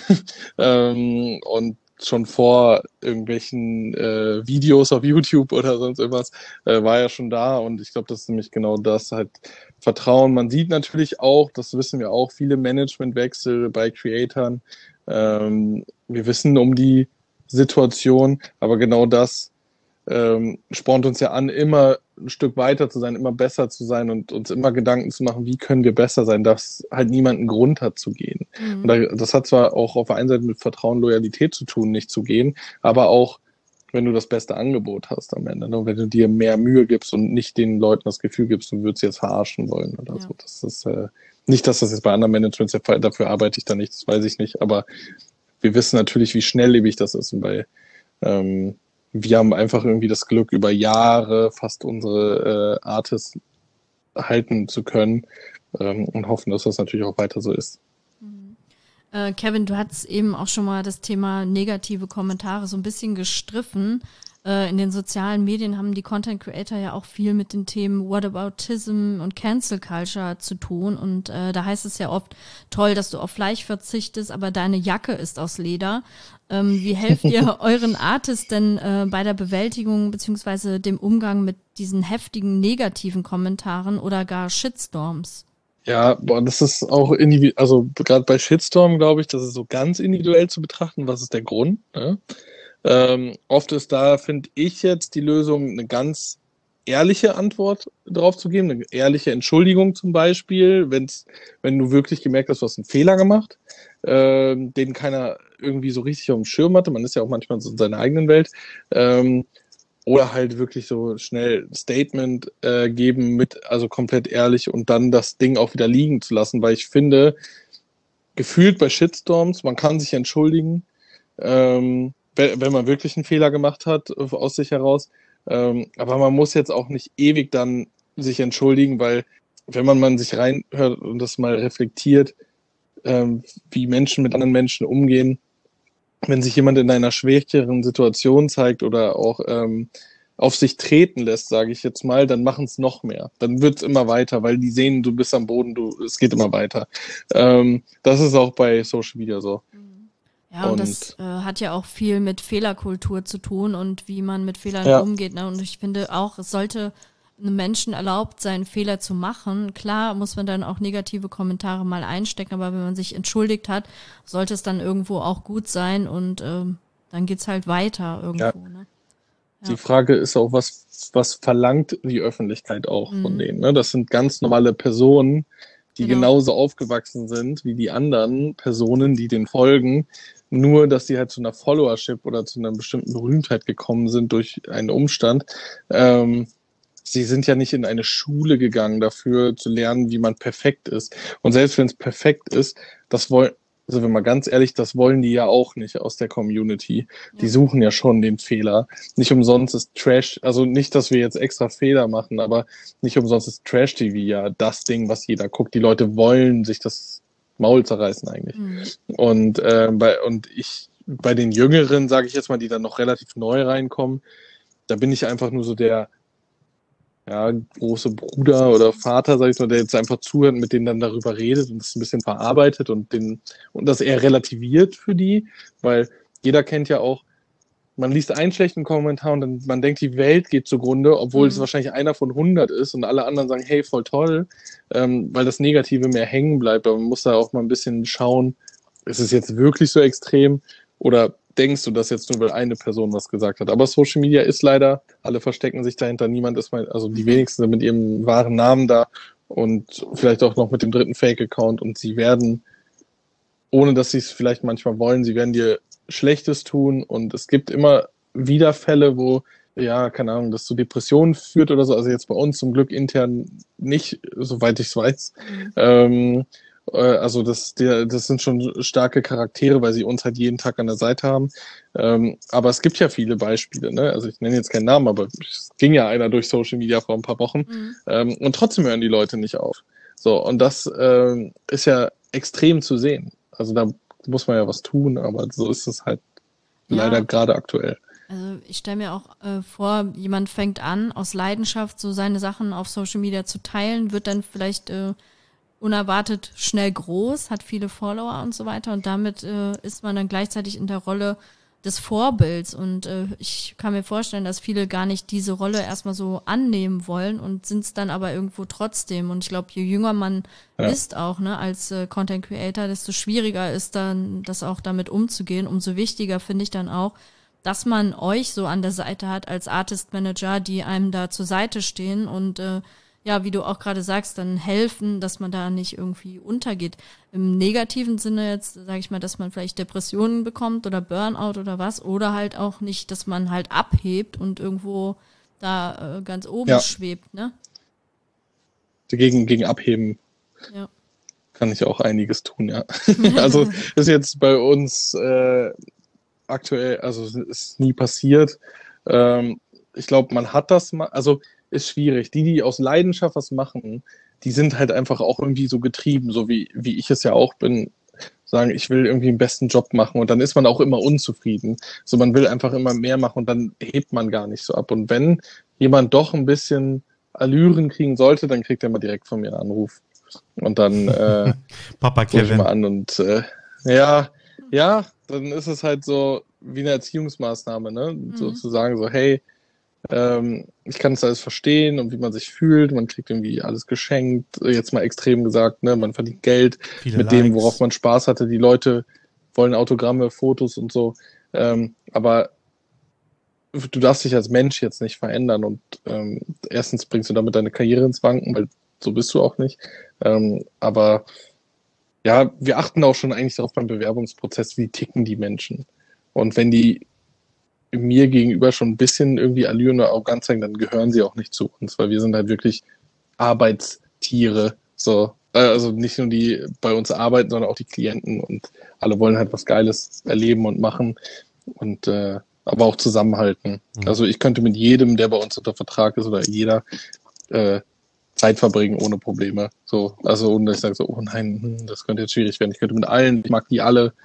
und schon vor irgendwelchen Videos auf YouTube oder sonst irgendwas war er schon da und ich glaube, das ist nämlich genau das, halt Vertrauen. Man sieht natürlich auch, das wissen wir auch, viele Managementwechsel bei Creatoren. Wir wissen um die Situation, aber genau das spornt uns ja an, immer ein Stück weiter zu sein, immer besser zu sein und uns immer Gedanken zu machen, wie können wir besser sein, dass halt niemand einen Grund hat zu gehen. Und das hat zwar auch auf der einen Seite mit Vertrauen, Loyalität zu tun, nicht zu gehen, aber auch, wenn du das beste Angebot hast am Ende, ne? Wenn du dir mehr Mühe gibst und nicht den Leuten das Gefühl gibst, du würdest sie jetzt verarschen wollen oder so. Das ist nicht, dass das jetzt bei anderen Managements der Fall, dafür arbeite ich da nicht, das weiß ich nicht, aber wir wissen natürlich, wie schnelllebig das ist, weil wir haben einfach irgendwie das Glück, über Jahre fast unsere Artists halten zu können und hoffen, dass das natürlich auch weiter so ist. Kevin, du hattest eben auch schon mal das Thema negative Kommentare so ein bisschen gestriffen. In den sozialen Medien haben die Content Creator ja auch viel mit den Themen Whataboutism und Cancel Culture zu tun. Und da heißt es ja oft, toll, dass du auf Fleisch verzichtest, aber deine Jacke ist aus Leder. Wie helft ihr euren Artists denn bei der Bewältigung beziehungsweise dem Umgang mit diesen heftigen negativen Kommentaren oder gar Shitstorms? Ja, das ist auch individuell, also gerade bei Shitstorm glaube ich, das ist so ganz individuell zu betrachten, was ist der Grund, ne? Oft ist da, finde ich jetzt, die Lösung, eine ganz ehrliche Antwort drauf zu geben, eine ehrliche Entschuldigung zum Beispiel, wenn du wirklich gemerkt hast, du hast einen Fehler gemacht, den keiner irgendwie so richtig auf dem Schirm hatte, man ist ja auch manchmal so in seiner eigenen Welt, oder halt wirklich so schnell ein Statement geben also komplett ehrlich und dann das Ding auch wieder liegen zu lassen, weil ich finde, gefühlt bei Shitstorms, man kann sich entschuldigen, wenn man wirklich einen Fehler gemacht hat, aus sich heraus. Aber man muss jetzt auch nicht ewig dann sich entschuldigen, weil wenn man sich reinhört und das mal reflektiert, wie Menschen mit anderen Menschen umgehen, wenn sich jemand in einer schwächeren Situation zeigt oder auch auf sich treten lässt, sage ich jetzt mal, dann machen es noch mehr. Dann wird es immer weiter, weil die sehen, du bist am Boden, es geht immer weiter. Das ist auch bei Social Media so. Ja, und das hat ja auch viel mit Fehlerkultur zu tun und wie man mit Fehlern umgeht. Ne? Und ich finde auch, es sollte einem Menschen erlaubt sein, Fehler zu machen. Klar muss man dann auch negative Kommentare mal einstecken, aber wenn man sich entschuldigt hat, sollte es dann irgendwo auch gut sein und dann geht's halt weiter irgendwo. Ja. Ne? Die Frage ist auch, was verlangt die Öffentlichkeit auch von denen? Ne? Das sind ganz normale Personen, die genauso aufgewachsen sind wie die anderen Personen, die den folgen. Nur, dass sie halt zu einer Followership oder zu einer bestimmten Berühmtheit gekommen sind durch einen Umstand. Sie sind ja nicht in eine Schule gegangen dafür zu lernen, wie man perfekt ist. Und selbst wenn es perfekt ist, also wenn man ganz ehrlich, das wollen die ja auch nicht aus der Community. Die suchen ja schon den Fehler. Nicht umsonst ist Trash, also nicht, dass wir jetzt extra Fehler machen, aber nicht umsonst ist Trash-TV ja das Ding, was jeder guckt. Die Leute wollen sich das Maul zerreißen eigentlich. Und bei den Jüngeren, sage ich jetzt mal, die dann noch relativ neu reinkommen, da bin ich einfach nur so der große Bruder oder Vater, sag ich mal, der jetzt einfach zuhört, mit denen dann darüber redet und das ein bisschen verarbeitet und das eher relativiert für die, weil jeder kennt ja auch, man liest einen schlechten Kommentar und dann man denkt, die Welt geht zugrunde, obwohl es wahrscheinlich einer von 100 ist und alle anderen sagen, hey, voll toll, weil das Negative mehr hängen bleibt, aber man muss da auch mal ein bisschen schauen, ist es jetzt wirklich so extrem oder denkst du das jetzt nur, weil eine Person was gesagt hat? Aber Social Media ist leider, alle verstecken sich dahinter, niemand ist also die wenigsten sind mit ihrem wahren Namen da und vielleicht auch noch mit dem dritten Fake-Account und sie werden, ohne dass sie es vielleicht manchmal wollen, sie werden dir Schlechtes tun und es gibt immer wieder Fälle, wo, keine Ahnung, das zu Depressionen führt oder so, also jetzt bei uns zum Glück intern nicht, soweit ich es weiß, also das sind schon starke Charaktere, weil sie uns halt jeden Tag an der Seite haben. Aber es gibt ja viele Beispiele, ne? Also ich nenne jetzt keinen Namen, aber es ging ja einer durch Social Media vor ein paar Wochen. Und trotzdem hören die Leute nicht auf. So, und das ist ja extrem zu sehen. Also da muss man ja was tun, aber so ist es halt leider gerade aktuell. Also ich stelle mir auch vor, jemand fängt an, aus Leidenschaft so seine Sachen auf Social Media zu teilen, wird dann vielleicht unerwartet schnell groß, hat viele Follower und so weiter und damit ist man dann gleichzeitig in der Rolle des Vorbilds und ich kann mir vorstellen, dass viele gar nicht diese Rolle erstmal so annehmen wollen und sind es dann aber irgendwo trotzdem und ich glaube, je jünger man ist auch, ne, als Content Creator, desto schwieriger ist dann, das auch damit umzugehen, umso wichtiger finde ich dann auch, dass man euch so an der Seite hat als Artist Manager, die einem da zur Seite stehen und wie du auch gerade sagst, dann helfen, dass man da nicht irgendwie untergeht. Im negativen Sinne jetzt, sage ich mal, dass man vielleicht Depressionen bekommt oder Burnout oder was, oder halt auch nicht, dass man halt abhebt und irgendwo da ganz oben schwebt, ne? Gegen Abheben kann ich auch einiges tun, ja. Also ist jetzt bei uns aktuell, also ist nie passiert. Ich glaube, man hat das mal, also ist schwierig. Die aus Leidenschaft was machen, die sind halt einfach auch irgendwie so getrieben, so wie ich es ja auch bin, sagen, ich will irgendwie den besten Job machen und dann ist man auch immer unzufrieden. So, man will einfach immer mehr machen und dann hebt man gar nicht so ab. Und wenn jemand doch ein bisschen Allüren kriegen sollte, dann kriegt er mal direkt von mir einen Anruf. Und dann Papa Kevin. Ich mal an und dann ist es halt so wie eine Erziehungsmaßnahme, ne? So zu sagen, so, hey, ich kann es alles verstehen und wie man sich fühlt, man kriegt irgendwie alles geschenkt, jetzt mal extrem gesagt, ne, man verdient Geld mit dem, worauf man Spaß hatte, die Leute wollen Autogramme, Fotos und so, aber du darfst dich als Mensch jetzt nicht verändern und erstens bringst du damit deine Karriere ins Wanken, weil so bist du auch nicht, aber ja, wir achten auch schon eigentlich darauf beim Bewerbungsprozess, wie ticken die Menschen und wenn die mir gegenüber schon ein bisschen irgendwie Allüren oder Arroganz zeigen, dann gehören sie auch nicht zu uns, weil wir sind halt wirklich Arbeitstiere, so, also nicht nur die bei uns arbeiten, sondern auch die Klienten und alle wollen halt was Geiles erleben und machen und aber auch zusammenhalten. Also ich könnte mit jedem, der bei uns unter Vertrag ist oder jeder 2 Zeit verbringen ohne Probleme. So, also ohne dass ich sage so, oh nein, das könnte jetzt schwierig werden. Ich könnte mit allen, ich mag die alle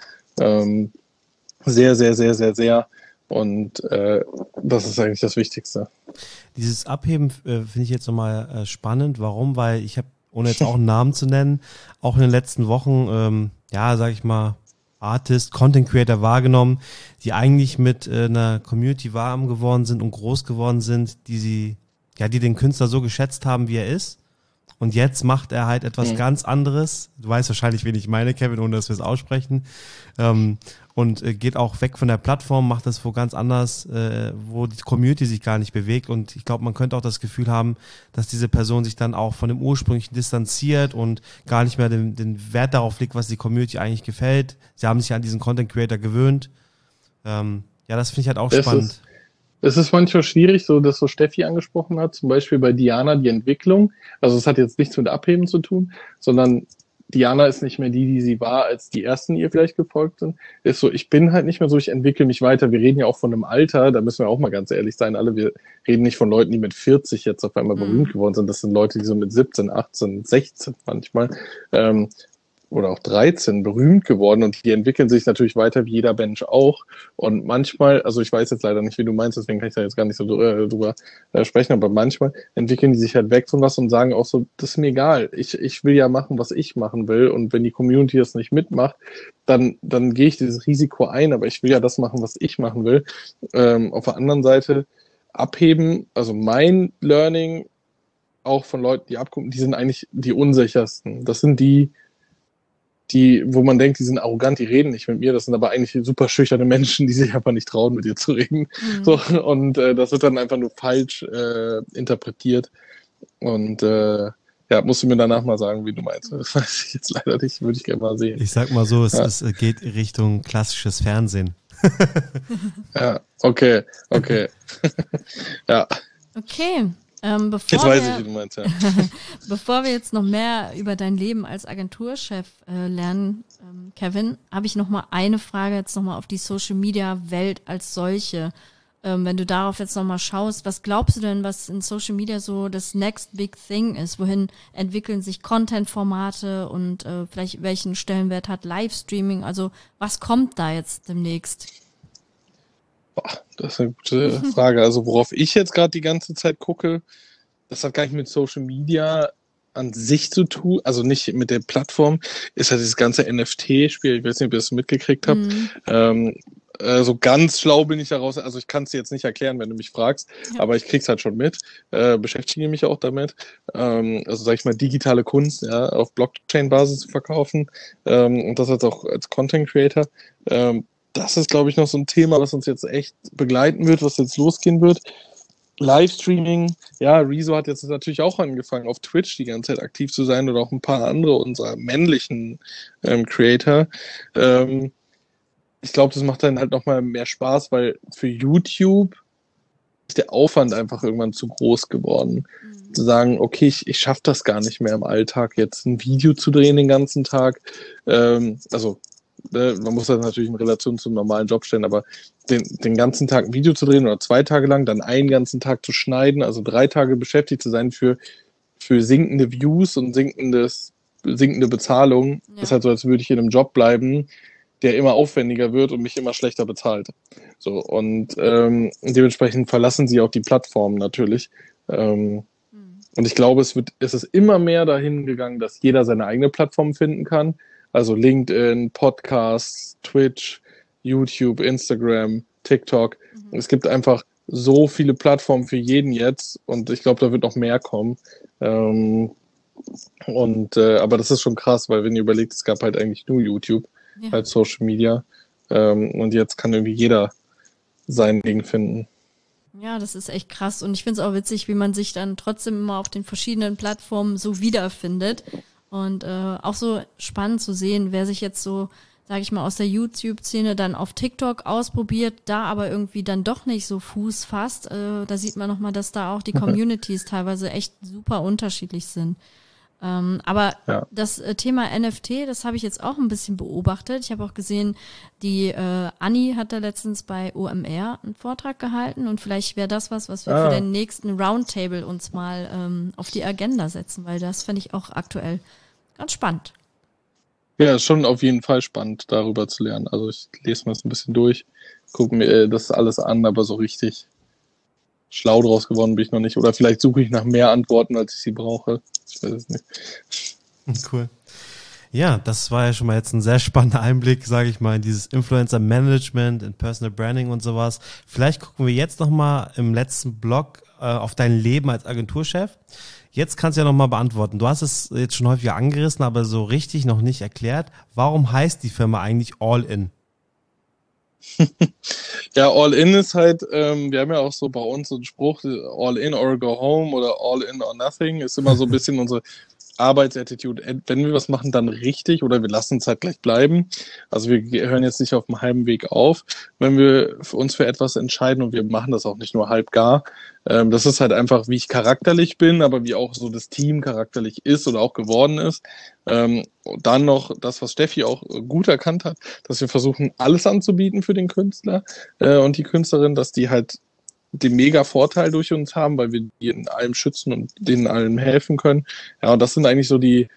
sehr, sehr, sehr, sehr, sehr. Und das ist eigentlich das Wichtigste. Dieses Abheben finde ich jetzt nochmal spannend. Warum? Weil ich habe, ohne jetzt auch einen Namen zu nennen, auch in den letzten Wochen, sag ich mal, Artist, Content Creator wahrgenommen, die eigentlich mit einer Community warm geworden sind und groß geworden sind, die den Künstler so geschätzt haben, wie er ist. Und jetzt macht er halt etwas ganz anderes. Du weißt wahrscheinlich, wen ich meine, Kevin, ohne dass wir es aussprechen. Und geht auch weg von der Plattform, macht das wo ganz anders, wo die Community sich gar nicht bewegt. Und ich glaube, man könnte auch das Gefühl haben, dass diese Person sich dann auch von dem Ursprünglichen distanziert und gar nicht mehr den Wert darauf legt, was die Community eigentlich gefällt. Sie haben sich an diesen Content Creator gewöhnt. Das finde ich halt auch spannend. Es ist manchmal schwierig, so dass so Steffi angesprochen hat, zum Beispiel bei Diana die Entwicklung. Also es hat jetzt nichts mit Abheben zu tun, sondern Diana ist nicht mehr die sie war, als die ersten ihr vielleicht gefolgt sind. Ist so, ich bin halt nicht mehr so, ich entwickle mich weiter. Wir reden ja auch von einem Alter, da müssen wir auch mal ganz ehrlich sein, wir reden nicht von Leuten, die mit 40 jetzt auf einmal berühmt geworden sind. Das sind Leute, die so mit 17, 18, 16 manchmal, oder auch 13 berühmt geworden und die entwickeln sich natürlich weiter wie jeder Mensch auch. Und manchmal, also ich weiß jetzt leider nicht, wie du meinst, deswegen kann ich da jetzt gar nicht so drüber sprechen, aber manchmal entwickeln die sich halt weg von was und sagen auch so, das ist mir egal. Ich will ja machen, was ich machen will und wenn die Community das nicht mitmacht, dann gehe ich dieses Risiko ein, aber ich will ja das machen, was ich machen will. Auf der anderen Seite abheben, also mein Learning auch von Leuten, die abgucken, die sind eigentlich die unsichersten. Das sind die, wo man denkt, die sind arrogant, die reden nicht mit mir, das sind aber eigentlich super schüchterne Menschen, die sich einfach nicht trauen, mit dir zu reden. So, und das wird dann einfach nur falsch interpretiert. Und musst du mir danach mal sagen, wie du meinst. Das weiß ich jetzt leider nicht, würde ich gerne mal sehen. Ich sag mal so, es geht Richtung klassisches Fernsehen. Ja, okay. Ja. Okay. Jetzt weiß ich, wie du meinst, ja. Bevor wir jetzt noch mehr über dein Leben als Agenturchef lernen, Kevin, habe ich noch mal eine Frage jetzt noch mal auf die Social-Media-Welt als solche. Wenn du darauf jetzt noch mal schaust, was glaubst du denn, was in Social Media so das next big thing ist? Wohin entwickeln sich Content-Formate und vielleicht welchen Stellenwert hat Livestreaming? Also was kommt da jetzt demnächst? Das ist eine gute Frage. Also worauf ich jetzt gerade die ganze Zeit gucke, das hat gar nicht mit Social Media an sich zu tun, also nicht mit der Plattform, ist halt dieses ganze NFT-Spiel, ich weiß nicht, ob ihr das mitgekriegt habt. So ganz schlau bin ich daraus, also ich kann es dir jetzt nicht erklären, wenn du mich fragst, aber ich krieg's halt schon mit, beschäftige mich auch damit, also sag ich mal digitale Kunst, ja, auf Blockchain-Basis zu verkaufen, und das jetzt auch als Content-Creator, das ist, glaube ich, noch so ein Thema, was uns jetzt echt begleiten wird, was jetzt losgehen wird. Livestreaming, ja, Rezo hat jetzt natürlich auch angefangen, auf Twitch die ganze Zeit aktiv zu sein oder auch ein paar andere unserer männlichen Creator. Ich glaube, das macht dann halt nochmal mehr Spaß, weil für YouTube ist der Aufwand einfach irgendwann zu groß geworden. Zu sagen, okay, ich schaffe das gar nicht mehr im Alltag, jetzt ein Video zu drehen den ganzen Tag. Man muss das natürlich in Relation zum normalen Job stellen, aber den ganzen Tag ein Video zu drehen oder 2 Tage lang, dann einen ganzen Tag zu schneiden, also 3 Tage beschäftigt zu sein für sinkende Views und sinkende Bezahlung, ist halt so, als würde ich in einem Job bleiben, der immer aufwendiger wird und mich immer schlechter bezahlt. So, und dementsprechend verlassen sie auch die Plattform natürlich. Und ich glaube, es ist immer mehr dahin gegangen, dass jeder seine eigene Plattform finden kann. Also LinkedIn, Podcasts, Twitch, YouTube, Instagram, TikTok. Es gibt einfach so viele Plattformen für jeden jetzt und ich glaube, da wird noch mehr kommen. Aber das ist schon krass, weil wenn ihr überlegt, es gab halt eigentlich nur YouTube als Social Media und jetzt kann irgendwie jeder sein Ding finden. Ja, das ist echt krass und ich finde es auch witzig, wie man sich dann trotzdem immer auf den verschiedenen Plattformen so wiederfindet. Und auch so spannend zu sehen, wer sich jetzt so, sage ich mal, aus der YouTube-Szene dann auf TikTok ausprobiert, da aber irgendwie dann doch nicht so Fuß fasst. Da sieht man nochmal, dass da auch die Communities teilweise echt super unterschiedlich sind. Aber das Thema NFT, das habe ich jetzt auch ein bisschen beobachtet. Ich habe auch gesehen, die Anni hat da letztens bei OMR einen Vortrag gehalten und vielleicht wäre das was wir für den nächsten Roundtable uns mal auf die Agenda setzen, weil das fände ich auch aktuell ganz spannend. Ja, ist schon auf jeden Fall spannend, darüber zu lernen. Also ich lese mir das ein bisschen durch, gucke mir das alles an, aber so richtig schlau draus geworden bin ich noch nicht. Oder vielleicht suche ich nach mehr Antworten, als ich sie brauche. Ich weiß es nicht. Cool. Ja, das war ja schon mal jetzt ein sehr spannender Einblick, sage ich mal, in dieses Influencer-Management, in Personal Branding und sowas. Vielleicht gucken wir jetzt nochmal im letzten Blog auf dein Leben als Agenturchef. Jetzt kannst du ja nochmal beantworten. Du hast es jetzt schon häufiger angerissen, aber so richtig noch nicht erklärt. Warum heißt die Firma eigentlich All In? Ja, All In ist halt, wir haben ja auch so bei uns so einen Spruch, All In or go home oder All In or nothing, ist immer so ein bisschen unsere Arbeitsattitude. Wenn wir was machen, dann richtig oder wir lassen es halt gleich bleiben. Also wir hören jetzt nicht auf dem halben Weg auf, wenn wir uns für etwas entscheiden und wir machen das auch nicht nur halb gar. Das ist halt einfach, wie ich charakterlich bin, aber wie auch so das Team charakterlich ist oder auch geworden ist. Dann noch das, was Steffi auch gut erkannt hat, dass wir versuchen, alles anzubieten für den Künstler und die Künstlerin, dass die halt den mega Vorteil durch uns haben, weil wir die in allem schützen und denen allem helfen können. Ja, und das sind eigentlich so die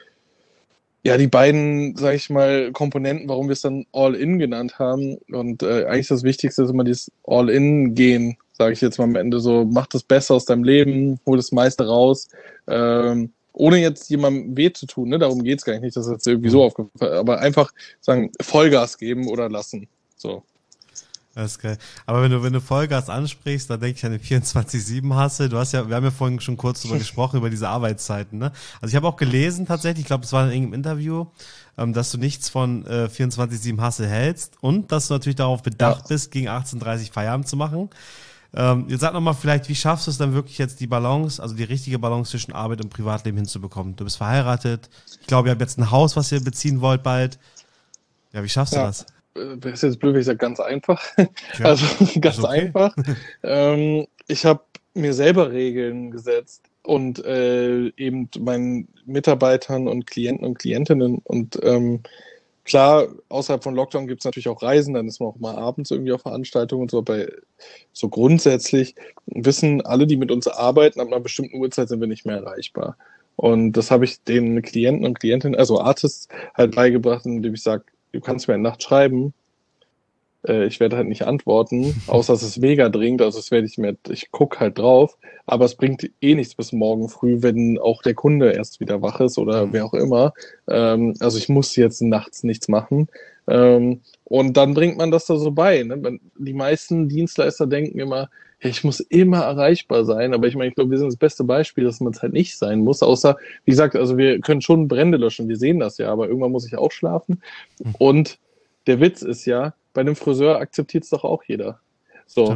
beiden, sag ich mal, Komponenten, warum wir es dann All-In genannt haben. Und eigentlich das Wichtigste ist immer dieses All-In-Gehen, sage ich jetzt mal am Ende so, mach das Beste aus deinem Leben, hol das meiste raus, ohne jetzt jemandem weh zu tun, ne? Darum geht's gar nicht, das ist jetzt irgendwie so aufgefallen, aber einfach sagen, Vollgas geben oder lassen, so. Das ist geil. Aber wenn du Vollgas ansprichst, da denke ich an den 24/7-Hustle. Wir haben ja vorhin schon kurz drüber gesprochen, über diese Arbeitszeiten, ne? Also ich habe auch gelesen tatsächlich, ich glaube, es war in irgendeinem Interview, dass du nichts von 24/7-Hustle hältst und dass du natürlich darauf bedacht bist, gegen 18:30 Feierabend zu machen. Jetzt sag nochmal vielleicht, wie schaffst du es dann wirklich jetzt die Balance, also die richtige Balance zwischen Arbeit und Privatleben hinzubekommen? Du bist verheiratet. Ich glaube, ihr habt jetzt ein Haus, was ihr beziehen wollt bald. Ja, wie schaffst du das? Das ist jetzt blöd, ich sage ganz einfach. Ja, also ganz einfach. Ich habe mir selber Regeln gesetzt und eben meinen Mitarbeitern und Klienten und Klientinnen und klar, außerhalb von Lockdown gibt es natürlich auch Reisen, dann ist man auch mal abends irgendwie auf Veranstaltungen und so, aber so grundsätzlich wissen alle, die mit uns arbeiten, ab einer bestimmten Uhrzeit sind wir nicht mehr erreichbar. Und das habe ich den Klienten und Klientinnen, also Artists, halt beigebracht, indem ich sage, du kannst mir eine Nacht schreiben, ich werde halt nicht antworten, außer es ist mega dringend, also ich gucke halt drauf, aber es bringt eh nichts bis morgen früh, wenn auch der Kunde erst wieder wach ist oder wer auch immer. Also ich muss jetzt nachts nichts machen. Und dann bringt man das da so bei. Ne? Die meisten Dienstleister denken immer, ja, ich muss immer erreichbar sein, aber ich meine, ich glaube, wir sind das beste Beispiel, dass man es halt nicht sein muss, außer, wie gesagt, also wir können schon Brände löschen, wir sehen das ja, aber irgendwann muss ich auch schlafen. Und der Witz ist ja, bei einem Friseur akzeptiert es doch auch jeder. So,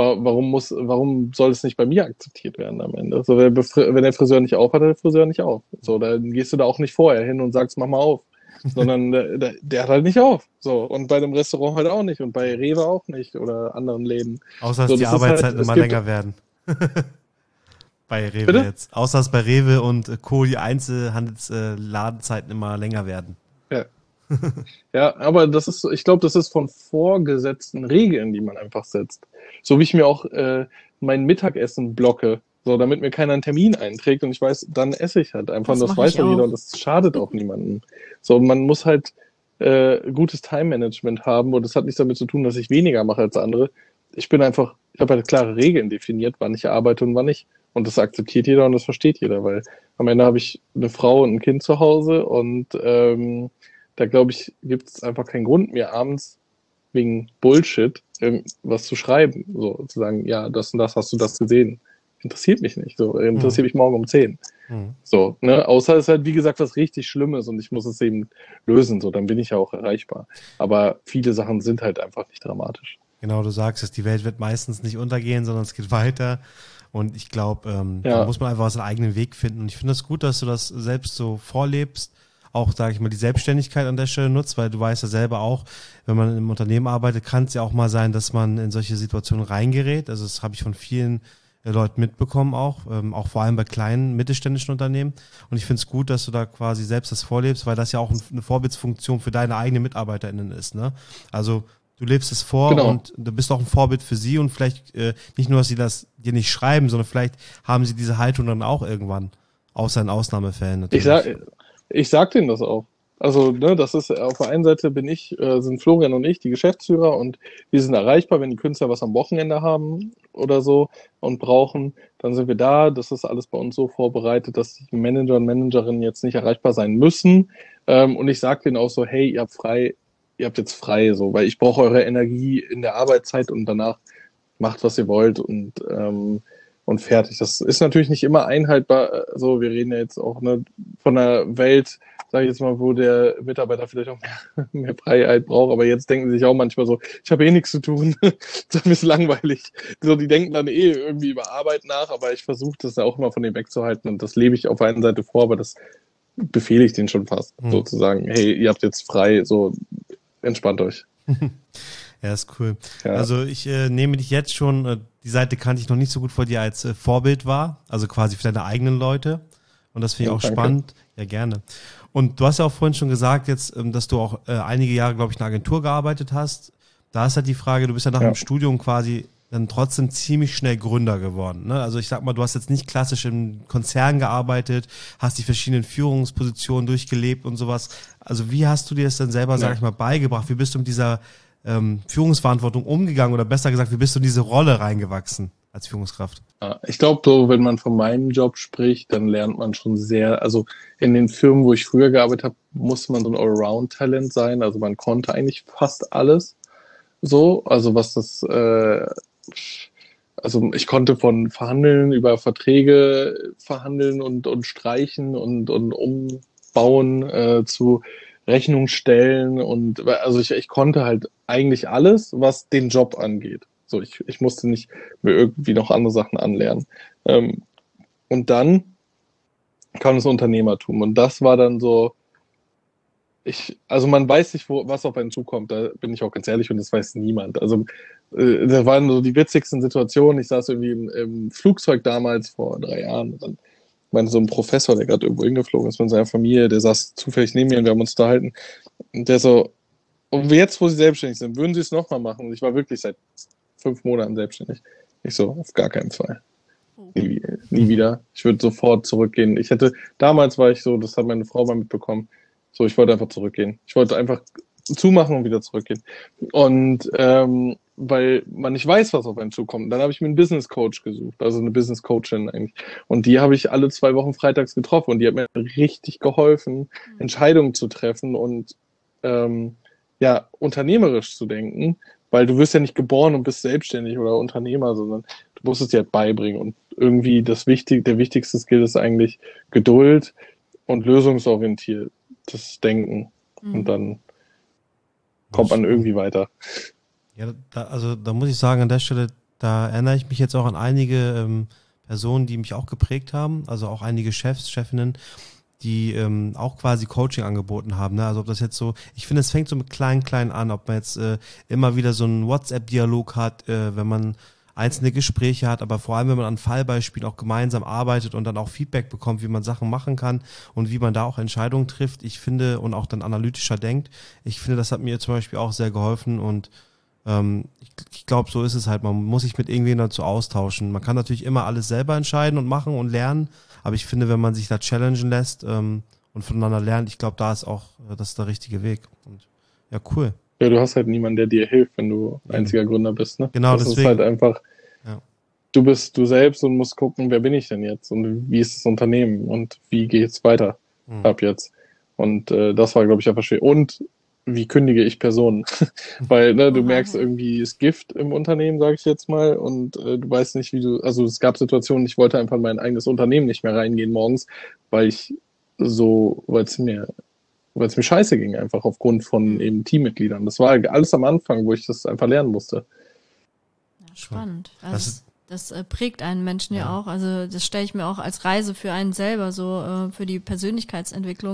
warum soll es nicht bei mir akzeptiert werden am Ende? So, wenn der Friseur nicht auf hat, hat der Friseur nicht auf. So, dann gehst du da auch nicht vorher hin und sagst, mach mal auf. Sondern der hat halt nicht auf. So, und bei einem Restaurant halt auch nicht und bei Rewe auch nicht oder anderen Läden. Außer dass die Arbeitszeiten immer länger werden. Bei Rewe Bitte? Jetzt. Außer dass bei Rewe und Co. die Einzelhandelsladenzeiten immer länger werden. Ja. Ja, aber ich glaube, das ist von vorgesetzten Regeln, die man einfach setzt. So wie ich mir auch mein Mittagessen blocke, so damit mir keiner einen Termin einträgt und ich weiß, dann esse ich halt einfach. Das weiß ja jeder und das schadet auch niemandem. So, man muss halt gutes Time-Management haben und das hat nichts damit zu tun, dass ich weniger mache als andere. Ich habe halt klare Regeln definiert, wann ich arbeite und wann nicht. Und das akzeptiert jeder und das versteht jeder, weil am Ende habe ich eine Frau und ein Kind zu Hause und da glaube ich, gibt es einfach keinen Grund, mir abends wegen Bullshit was zu schreiben. So zu sagen, ja, das und das, hast du das gesehen? Interessiert mich nicht. So, interessiert mich morgen um 10. So, ne? Außer es ist halt, wie gesagt, was richtig Schlimmes und ich muss es eben lösen. So, dann bin ich ja auch erreichbar. Aber viele Sachen sind halt einfach nicht dramatisch. Genau, du sagst es, die Welt wird meistens nicht untergehen, sondern es geht weiter. Und ich glaube, da muss man einfach seinen eigenen Weg finden. Und ich finde es gut, dass du das selbst so vorlebst. Auch, sage ich mal, die Selbstständigkeit an der Stelle nutzt, weil du weißt ja selber auch, wenn man im Unternehmen arbeitet, kann es ja auch mal sein, dass man in solche Situationen reingerät. Also das habe ich von vielen Leuten mitbekommen auch vor allem bei kleinen mittelständischen Unternehmen. Und ich finde es gut, dass du da quasi selbst das vorlebst, weil das ja auch eine Vorbildsfunktion für deine eigenen MitarbeiterInnen ist. Ne? Also du lebst es vor Genau. und du bist auch ein Vorbild für sie und vielleicht nicht nur, dass sie das dir nicht schreiben, sondern vielleicht haben sie diese Haltung dann auch irgendwann, außer in Ausnahmefällen natürlich. Ich sag denen das auch. Also, ne, das ist auf der einen Seite sind Florian und ich die Geschäftsführer und wir sind erreichbar, wenn die Künstler was am Wochenende haben oder so und brauchen, dann sind wir da. Das ist alles bei uns so vorbereitet, dass die Manager und Managerinnen jetzt nicht erreichbar sein müssen. Und ich sag denen auch so, hey, ihr habt jetzt frei, so, weil ich brauche eure Energie in der Arbeitszeit und danach macht, was ihr wollt und fertig. Das ist natürlich nicht immer einhaltbar. So, wir reden ja jetzt auch von einer Welt, sage ich jetzt mal, wo der Mitarbeiter vielleicht auch mehr Freiheit braucht. Aber jetzt denken sie sich auch manchmal so, ich habe eh nichts zu tun. Das ist ein bisschen langweilig. So, die denken dann eh irgendwie über Arbeit nach, aber ich versuche das auch immer von denen wegzuhalten. Und das lebe ich auf der einen Seite vor, aber das befehle ich denen schon fast, sozusagen. Hey, ihr habt jetzt frei, so entspannt euch. Ja, ist cool. Ja. Also ich nehme dich jetzt schon, die Seite kannte ich noch nicht so gut vor dir als Vorbild wahr, also quasi für deine eigenen Leute. Und das finde ich auch Danke. spannend. Ja, gerne. Und du hast ja auch vorhin schon gesagt jetzt, dass du auch einige Jahre, glaube ich, in einer Agentur gearbeitet hast. Da ist halt die Frage, du bist ja nach dem Studium quasi dann trotzdem ziemlich schnell Gründer geworden. Ne? Also ich sag mal, du hast jetzt nicht klassisch im Konzern gearbeitet, hast die verschiedenen Führungspositionen durchgelebt und sowas. Also wie hast du dir das dann selber, sag ich mal, beigebracht? Wie bist du mit dieser Führungsverantwortung umgegangen oder besser gesagt, wie bist du in diese Rolle reingewachsen als Führungskraft? Ja, ich glaube, so, wenn man von meinem Job spricht, dann lernt man schon sehr, also in den Firmen, wo ich früher gearbeitet habe, musste man so ein Allround-Talent sein, also man konnte eigentlich fast alles so, also also ich konnte von Verhandeln über Verträge verhandeln und streichen und umbauen zu Rechnung stellen und also ich konnte halt eigentlich alles, was den Job angeht. So, ich musste nicht mir irgendwie noch andere Sachen anlernen. Und dann kam das Unternehmertum und das war dann so, also man weiß nicht, was auf einen zukommt, da bin ich auch ganz ehrlich und das weiß niemand. Also da waren so die witzigsten Situationen. Ich saß irgendwie im Flugzeug damals vor 3 Jahren und dann meinte so ein Professor, der gerade irgendwo hingeflogen ist mit seiner Familie, der saß zufällig neben mir und wir haben uns unterhalten. Und der so, und jetzt, wo Sie selbstständig sind, würden Sie es nochmal machen? Und ich war wirklich seit 5 Monaten selbstständig. Ich so, auf gar keinen Fall. Nie wieder. Ich würde sofort zurückgehen. Damals war ich so, das hat meine Frau mal mitbekommen, so, ich wollte einfach zurückgehen. Ich wollte einfach zumachen und wieder zurückgehen. Und weil man nicht weiß, was auf einen zukommt. Dann habe ich mir einen Business Coach gesucht, also eine Business Coachin eigentlich. Und die habe ich alle 2 Wochen freitags getroffen und die hat mir richtig geholfen, Entscheidungen zu treffen und unternehmerisch zu denken, weil du wirst ja nicht geboren und bist selbstständig oder Unternehmer, sondern du musst es dir halt beibringen. Und irgendwie der wichtigste Skill ist eigentlich Geduld und lösungsorientiertes Denken. Und dann kommt man irgendwie weiter. Ja, da muss ich sagen, an der Stelle, da erinnere ich mich jetzt auch an einige Personen, die mich auch geprägt haben, also auch einige Chefs, Chefinnen, die auch quasi Coaching angeboten haben. Ne? Also ob das jetzt so, ich finde, es fängt so mit klein an, ob man jetzt immer wieder so einen WhatsApp-Dialog hat, wenn man einzelne Gespräche hat, aber vor allem, wenn man an Fallbeispielen auch gemeinsam arbeitet und dann auch Feedback bekommt, wie man Sachen machen kann und wie man da auch Entscheidungen trifft. Ich finde, und auch dann analytischer denkt, ich finde, das hat mir zum Beispiel auch sehr geholfen und ich glaube, so ist es halt. Man muss sich mit irgendwen dazu austauschen. Man kann natürlich immer alles selber entscheiden und machen und lernen, aber ich finde, wenn man sich da challengen lässt und voneinander lernt, ich glaube, das ist der richtige Weg. Und ja, cool. Ja, du hast halt niemanden, der dir hilft, wenn du einziger Gründer bist, ne? Genau, das deswegen. ist halt einfach, du bist du selbst und musst gucken, wer bin ich denn jetzt und wie ist das Unternehmen und wie geht's weiter ab jetzt. Und das war, glaube ich, einfach schwer. Und wie kündige ich Personen? Weil du merkst irgendwie, ist Gift im Unternehmen, sage ich jetzt mal, und du weißt nicht, also es gab Situationen, ich wollte einfach in mein eigenes Unternehmen nicht mehr reingehen morgens, weil es mir scheiße ging, einfach aufgrund von eben Teammitgliedern. Das war alles am Anfang, wo ich das einfach lernen musste. Ja, spannend. Das prägt einen Menschen ja auch. Also das stelle ich mir auch als Reise für einen selber so, für die Persönlichkeitsentwicklung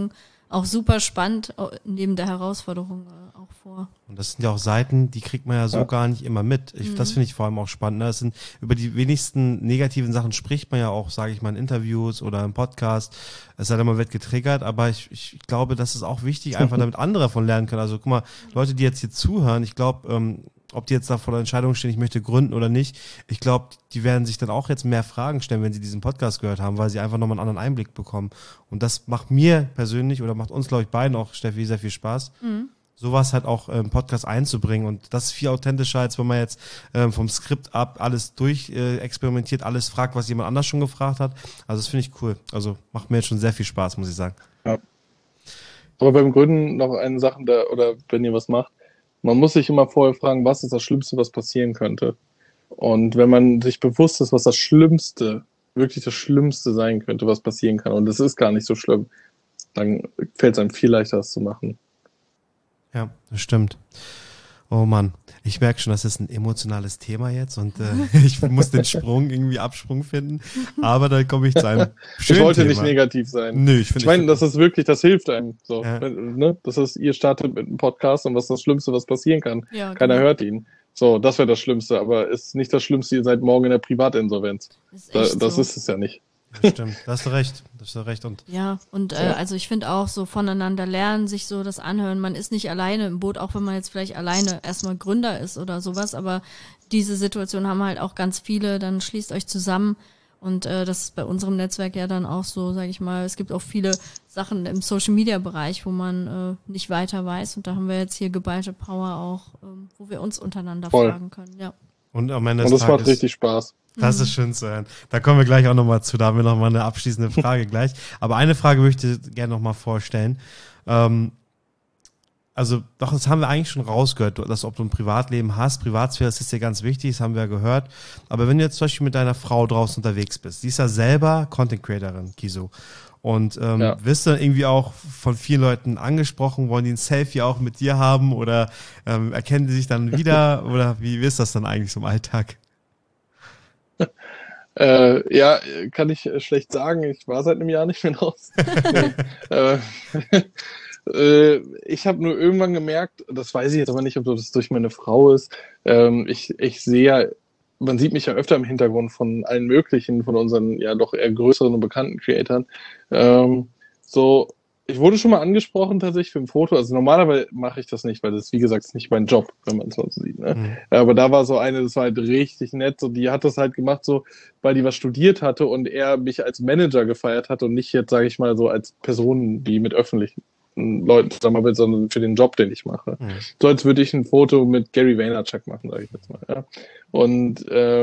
auch super spannend, neben der Herausforderung auch vor. Und das sind ja auch Seiten, die kriegt man ja so gar nicht immer mit. Das finde ich vor allem auch spannend. Ne? Das sind, über die wenigsten negativen Sachen spricht man ja auch, sage ich mal, in Interviews oder im Podcast. Es sei denn, man wird getriggert, aber ich glaube, das ist auch wichtig, einfach damit andere davon lernen können. Also guck mal, Leute, die jetzt hier zuhören, ich glaube, ob die jetzt da vor der Entscheidung stehen, ich möchte gründen oder nicht, ich glaube, die werden sich dann auch jetzt mehr Fragen stellen, wenn sie diesen Podcast gehört haben, weil sie einfach nochmal einen anderen Einblick bekommen. Und das macht mir persönlich oder macht uns, glaube ich, beiden auch, Steffi, sehr viel Spaß. Sowas halt auch im Podcast einzubringen, und das ist viel authentischer, als wenn man jetzt vom Skript ab alles durch experimentiert, alles fragt, was jemand anders schon gefragt hat. Also das finde ich cool. Also macht mir jetzt schon sehr viel Spaß, muss ich sagen. Ja. Aber beim Gründen noch eine Sache, oder wenn ihr was macht, man muss sich immer vorher fragen, was ist das Schlimmste, was passieren könnte. Und wenn man sich bewusst ist, was das Schlimmste, wirklich das Schlimmste sein könnte, was passieren kann, und das ist gar nicht so schlimm, dann fällt es einem viel leichter, das zu machen. Ja, das stimmt. Oh Mann, ich merke schon, das ist ein emotionales Thema jetzt, und ich muss den Absprung finden, aber dann komme ich zu einem schönen Ich wollte Thema. Nicht negativ sein. Nö, ich meine, das ist wirklich, das hilft einem. So, Ja. ne? Das ist, ihr startet mit einem Podcast, und was ist das Schlimmste, was passieren kann? Ja, Keiner genau. hört ihn. So, das wäre das Schlimmste, aber ist nicht das Schlimmste, ihr seid morgen in der Privatinsolvenz. Ist echt Das so. ist es ja nicht. Das stimmt, da hast du recht. Und Ja, und also ich finde auch so voneinander lernen, sich so das anhören. Man ist nicht alleine im Boot, auch wenn man jetzt vielleicht alleine erstmal Gründer ist oder sowas, aber diese Situation haben halt auch ganz viele, dann schließt euch zusammen, und das ist bei unserem Netzwerk ja dann auch so, sage ich mal, es gibt auch viele Sachen im Social-Media-Bereich, wo man nicht weiter weiß, und da haben wir jetzt hier geballte Power auch, wo wir uns untereinander Voll. fragen können, ja. und am Ende Und des das macht Tages, richtig Spaß. das ist schön zu hören. Da kommen wir gleich auch nochmal zu, da haben wir nochmal eine abschließende Frage gleich. Aber eine Frage möchte ich gerne nochmal vorstellen. Also, doch, das haben wir eigentlich schon rausgehört, dass ob du ein Privatleben hast, Privatsphäre, das ist dir ganz wichtig, das haben wir ja gehört. Aber wenn du jetzt zum Beispiel mit deiner Frau draußen unterwegs bist, die ist ja selber Content Creatorin, Kiso. Und wirst du dann irgendwie auch von vielen Leuten angesprochen, wollen die ein Selfie auch mit dir haben, oder erkennen die sich dann wieder, oder wie ist das dann eigentlich so im Alltag? Ja, kann ich schlecht sagen. Ich war seit einem Jahr nicht mehr raus. Ich habe nur irgendwann gemerkt, das weiß ich jetzt aber nicht, ob das durch meine Frau ist. Ich sehe ja, man sieht mich ja öfter im Hintergrund von allen möglichen, von unseren ja doch eher größeren und bekannten Creatoren. So, ich wurde schon mal angesprochen tatsächlich für ein Foto. Also normalerweise mache ich das nicht, weil das, wie gesagt, ist nicht mein Job, wenn man es mal so sieht. Ne? Aber da war so eine, das war halt richtig nett. So, die hat das halt gemacht, so, weil die was studiert hatte und er mich als Manager gefeiert hat und nicht jetzt, sage ich mal, so als Person, die mit öffentlichen Leuten zusammenarbeitet, sondern für den Job, den ich mache. So als würde ich ein Foto mit Gary Vaynerchuk machen, sage ich jetzt mal. Ja? Und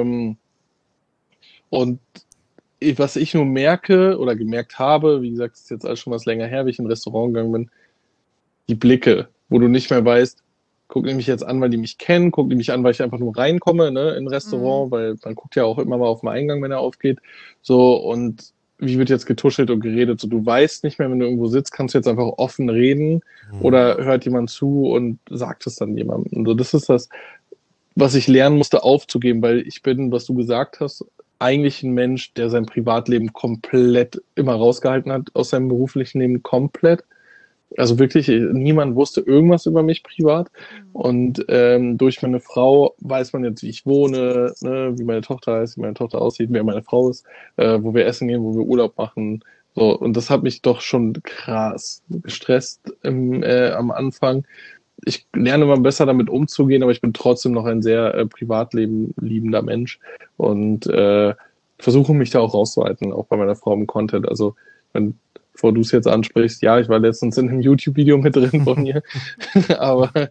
was ich nur merke oder gemerkt habe, wie gesagt, ist jetzt alles schon was länger her, wie ich in ein Restaurant gegangen bin, die Blicke, wo du nicht mehr weißt, gucken die mich jetzt an, weil die mich kennen, gucken die mich an, weil ich einfach nur reinkomme, ne, in ein Restaurant, weil man guckt ja auch immer mal auf den Eingang, wenn er aufgeht, so, und wie wird jetzt getuschelt und geredet, so, du weißt nicht mehr, wenn du irgendwo sitzt, kannst du jetzt einfach offen reden oder hört jemand zu und sagt es dann jemandem. So, das ist das, was ich lernen musste aufzugeben, weil ich bin, was du gesagt hast, eigentlich ein Mensch, der sein Privatleben komplett immer rausgehalten hat aus seinem beruflichen Leben, komplett. Also wirklich, niemand wusste irgendwas über mich privat. Und durch meine Frau weiß man jetzt, wie ich wohne, ne, wie meine Tochter heißt, wie meine Tochter aussieht, wer meine Frau ist, wo wir essen gehen, wo wir Urlaub machen. So, und das hat mich doch schon krass gestresst am Anfang. Ich lerne immer besser damit umzugehen, aber ich bin trotzdem noch ein sehr Privatleben liebender Mensch und versuche mich da auch rauszuhalten, auch bei meiner Frau im Content. Also, bevor du es jetzt ansprichst, ja, ich war letztens in einem YouTube-Video mit drin von mir, aber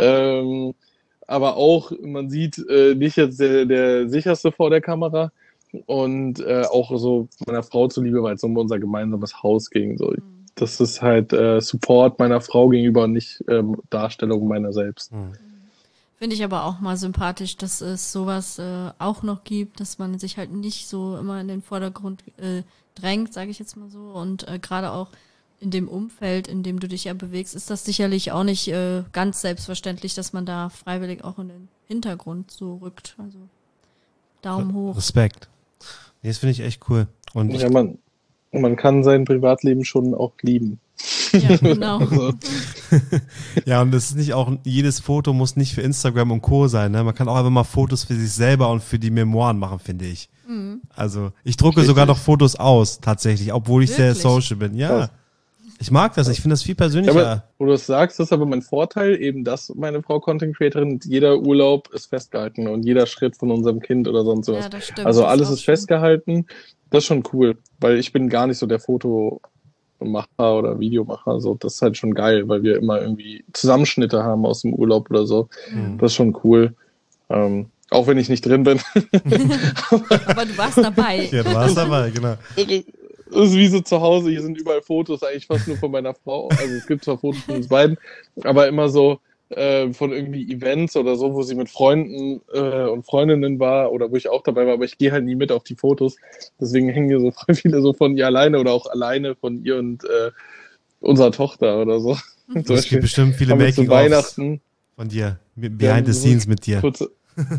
auch, man sieht nicht jetzt der sicherste vor der Kamera und auch so meiner Frau zuliebe, weil es um unser gemeinsames Haus ging. So. Das ist halt Support meiner Frau gegenüber und nicht Darstellung meiner selbst. Finde ich aber auch mal sympathisch, dass es sowas auch noch gibt, dass man sich halt nicht so immer in den Vordergrund drängt, sage ich jetzt mal so. Und gerade auch in dem Umfeld, in dem du dich ja bewegst, ist das sicherlich auch nicht ganz selbstverständlich, dass man da freiwillig auch in den Hintergrund so rückt. Also Daumen hoch. Respekt. Nee, das finde ich echt cool. Und Ja, man kann sein Privatleben schon auch lieben. Ja, genau. Also, Ja, und das ist nicht auch, jedes Foto muss nicht für Instagram und Co. sein, ne? Man kann auch einfach mal Fotos für sich selber und für die Memoiren machen, finde ich. Also, ich drucke Richtig. sogar noch Fotos aus, tatsächlich, obwohl ich sehr Wirklich? social bin. Ja, Krass. ich mag das, ich finde das viel Ja, persönlicher. aber, wo du es sagst, das ist aber mein Vorteil, eben dass meine Frau Content Creatorin, jeder Urlaub ist festgehalten und jeder Schritt von unserem Kind oder sonst was. Ja, das stimmt. Also das alles auch ist schön. festgehalten. Das ist schon cool, weil ich bin gar nicht so der Fotomacher oder Videomacher. Also das ist halt schon geil, weil wir immer irgendwie Zusammenschnitte haben aus dem Urlaub oder so. Das ist schon cool. Auch wenn ich nicht drin bin. Aber du warst dabei. Ja, du warst dabei, genau. Das ist wie so zu Hause, hier sind überall Fotos, eigentlich fast nur von meiner Frau. Also es gibt zwar Fotos von uns beiden, aber immer so von irgendwie Events oder so, wo sie mit Freunden und Freundinnen war oder wo ich auch dabei war, aber ich gehe halt nie mit auf die Fotos. Deswegen hängen hier so voll viele so von ihr alleine oder auch alleine von ihr und unserer Tochter oder so. Zum Es gibt bestimmt viele haben wir zu Making-ofs Weihnachten von dir, wir behind haben the so scenes mit dir. kurze,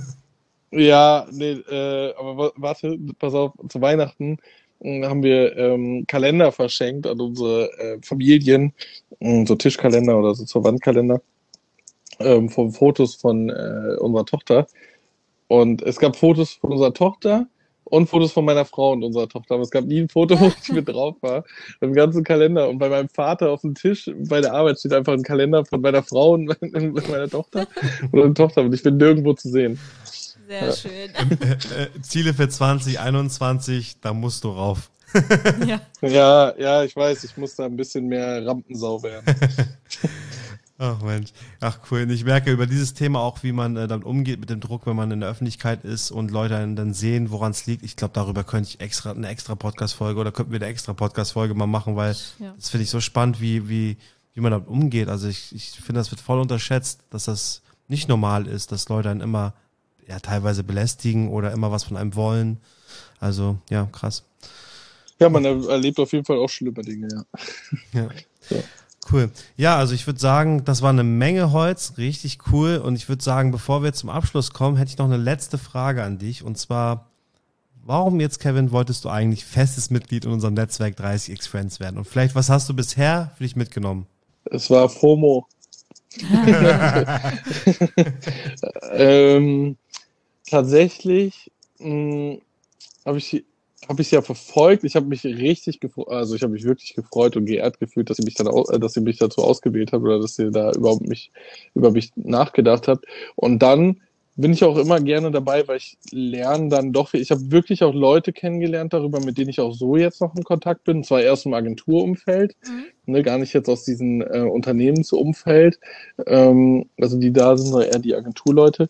ja, nee, aber warte, pass auf, zu Weihnachten haben wir Kalender verschenkt an unsere Familien, so Tischkalender oder so zur Wandkalender, von Fotos von unserer Tochter. Und es gab Fotos von unserer Tochter und Fotos von meiner Frau und unserer Tochter. Aber es gab nie ein Foto, wo ich mit drauf war. Im ganzen Kalender. Und bei meinem Vater auf dem Tisch bei der Arbeit steht einfach ein Kalender von meiner Frau und meiner Tochter. Oder eine Tochter. Und ich bin nirgendwo zu sehen. Sehr schön. Ziele für 2021, da musst du rauf. Ja. Ja, ich weiß, ich muss da ein bisschen mehr Rampensau werden. Ach Mensch, ach cool. Und ich merke über dieses Thema auch, wie man damit umgeht mit dem Druck, wenn man in der Öffentlichkeit ist und Leute einen dann sehen, woran es liegt. Ich glaube, darüber könnte ich eine extra Podcast-Folge oder könnten wir eine extra Podcast-Folge mal machen, weil Ja. das finde ich so spannend, wie man damit umgeht. Also ich finde, das wird voll unterschätzt, dass das nicht normal ist, dass Leute einen immer ja teilweise belästigen oder immer was von einem wollen. Also ja, krass. Ja, man erlebt auf jeden Fall auch schlimme Dinge, ja. Ja. Cool. Ja, also ich würde sagen, das war eine Menge Holz, richtig cool. Und ich würde sagen, bevor wir zum Abschluss kommen, hätte ich noch eine letzte Frage an dich. Und zwar, warum jetzt, Kevin, wolltest du eigentlich festes Mitglied in unserem Netzwerk 30x Friends werden? Und vielleicht, was hast du bisher für dich mitgenommen? Es war FOMO. Tatsächlich habe ich ja verfolgt. Ich habe mich richtig gefreut, also ich habe mich wirklich gefreut und geehrt gefühlt, dass ihr mich dazu ausgewählt habt oder dass ihr da über mich nachgedacht habt. Und dann bin ich auch immer gerne dabei, weil ich lerne dann doch viel. Ich habe wirklich auch Leute kennengelernt darüber, mit denen ich auch so jetzt noch in Kontakt bin. Und zwar erst im Agenturumfeld, ne, gar nicht jetzt aus diesem Unternehmensumfeld, also die da sind, sondern eher die Agenturleute.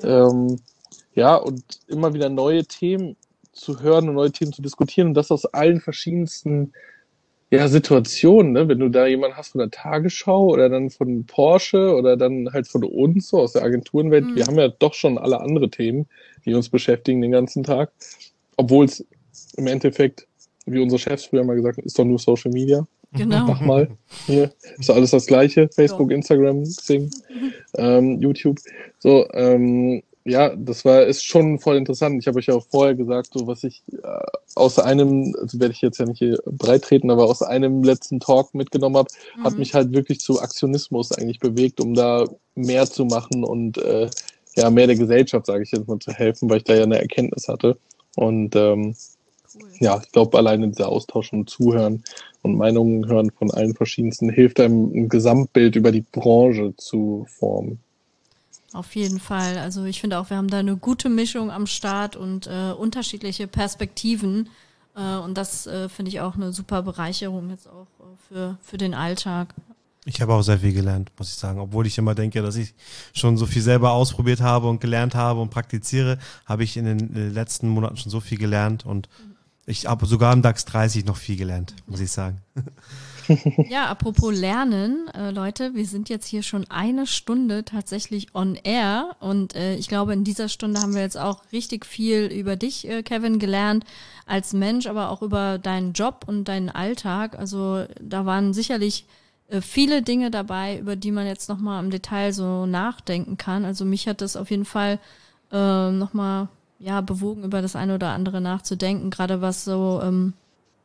Ja, und immer wieder neue Themen zu hören und neue Themen zu diskutieren und das aus allen verschiedensten Situationen, ne? Wenn du da jemanden hast von der Tagesschau oder dann von Porsche oder dann halt von uns, so aus der Agenturenwelt, wir haben ja doch schon alle andere Themen, die uns beschäftigen den ganzen Tag, obwohl es im Endeffekt, wie unsere Chefs früher mal gesagt haben, ist doch nur Social Media. Genau. Mach mal. Hier ist doch alles das Gleiche. Facebook, Instagram, Xing, YouTube. So, ja, ist schon voll interessant. Ich habe euch ja auch vorher gesagt, so was ich aus einem, also werde ich jetzt ja nicht hier breit treten, aber aus einem letzten Talk mitgenommen habe, hat mich halt wirklich zu Aktionismus eigentlich bewegt, um da mehr zu machen und mehr der Gesellschaft, sage ich jetzt mal, zu helfen, weil ich da ja eine Erkenntnis hatte. Und ja, ich glaube, alleine dieser Austausch und Zuhören und Meinungen hören von allen verschiedensten hilft einem, ein Gesamtbild über die Branche zu formen. Auf jeden Fall. Also ich finde auch, wir haben da eine gute Mischung am Start und unterschiedliche Perspektiven. Und das finde ich auch eine super Bereicherung jetzt auch für den Alltag. Ich habe auch sehr viel gelernt, muss ich sagen. Obwohl ich immer denke, dass ich schon so viel selber ausprobiert habe und gelernt habe und praktiziere, habe ich in den letzten Monaten schon so viel gelernt. Und ich habe sogar im DAX 30 noch viel gelernt, muss ich sagen. Ja, apropos Lernen, Leute, wir sind jetzt hier schon 1 Stunde tatsächlich on air und ich glaube, in dieser Stunde haben wir jetzt auch richtig viel über dich, Kevin, gelernt als Mensch, aber auch über deinen Job und deinen Alltag. Also da waren sicherlich viele Dinge dabei, über die man jetzt nochmal im Detail so nachdenken kann. Also mich hat das auf jeden Fall nochmal bewogen, über das eine oder andere nachzudenken, gerade was so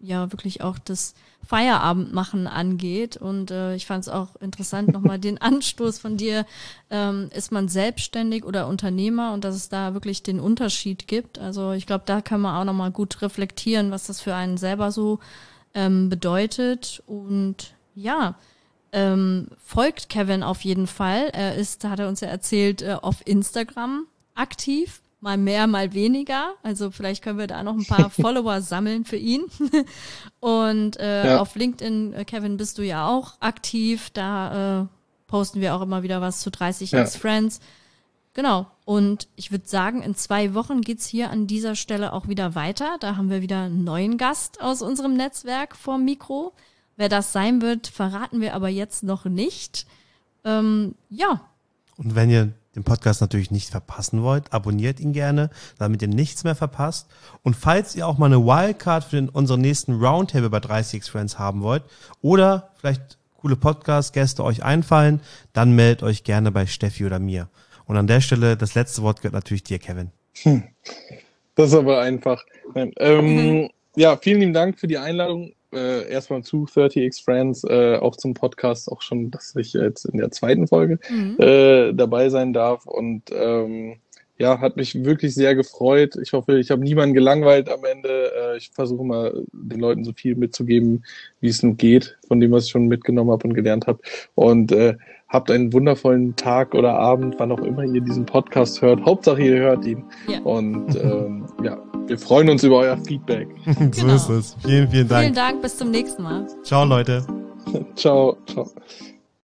ja wirklich auch das Feierabendmachen angeht. Und ich fand es auch interessant, nochmal den Anstoß von dir, ist man selbstständig oder Unternehmer und dass es da wirklich den Unterschied gibt. Also ich glaube, da kann man auch nochmal gut reflektieren, was das für einen selber so bedeutet. Und ja, folgt Kevin auf jeden Fall. Er ist, hat er uns ja erzählt, auf Instagram aktiv. Mal mehr, mal weniger. Also vielleicht können wir da noch ein paar Follower sammeln für ihn. Und auf LinkedIn, Kevin, bist du ja auch aktiv. Da posten wir auch immer wieder was zu 30x Friends. Genau. Und ich würde sagen, in 2 Wochen geht's hier an dieser Stelle auch wieder weiter. Da haben wir wieder einen neuen Gast aus unserem Netzwerk vorm Mikro. Wer das sein wird, verraten wir aber jetzt noch nicht. Ja. Und wenn ihr den Podcast natürlich nicht verpassen wollt, abonniert ihn gerne, damit ihr nichts mehr verpasst. Und falls ihr auch mal eine Wildcard für unseren nächsten Roundtable bei 30x Friends haben wollt oder vielleicht coole Podcast-Gäste euch einfallen, dann meldet euch gerne bei Steffi oder mir. Und an der Stelle, das letzte Wort gehört natürlich dir, Kevin. Das ist aber einfach. Ja, vielen lieben Dank für die Einladung. Erstmal zu 30x Friends, auch zum Podcast, auch schon, dass ich jetzt in der 2. Folge dabei sein darf. Und ja, hat mich wirklich sehr gefreut. Ich hoffe, ich habe niemanden gelangweilt am Ende. Ich versuche mal, den Leuten so viel mitzugeben, wie es nur geht, von dem, was ich schon mitgenommen habe und gelernt habe. Und habt einen wundervollen Tag oder Abend, wann auch immer ihr diesen Podcast hört. Hauptsache, ihr hört ihn. Ja. Und ja, wir freuen uns über euer Feedback. So ist es. Vielen, vielen Dank. Vielen Dank, bis zum nächsten Mal. Ciao, Leute. Ciao, ciao.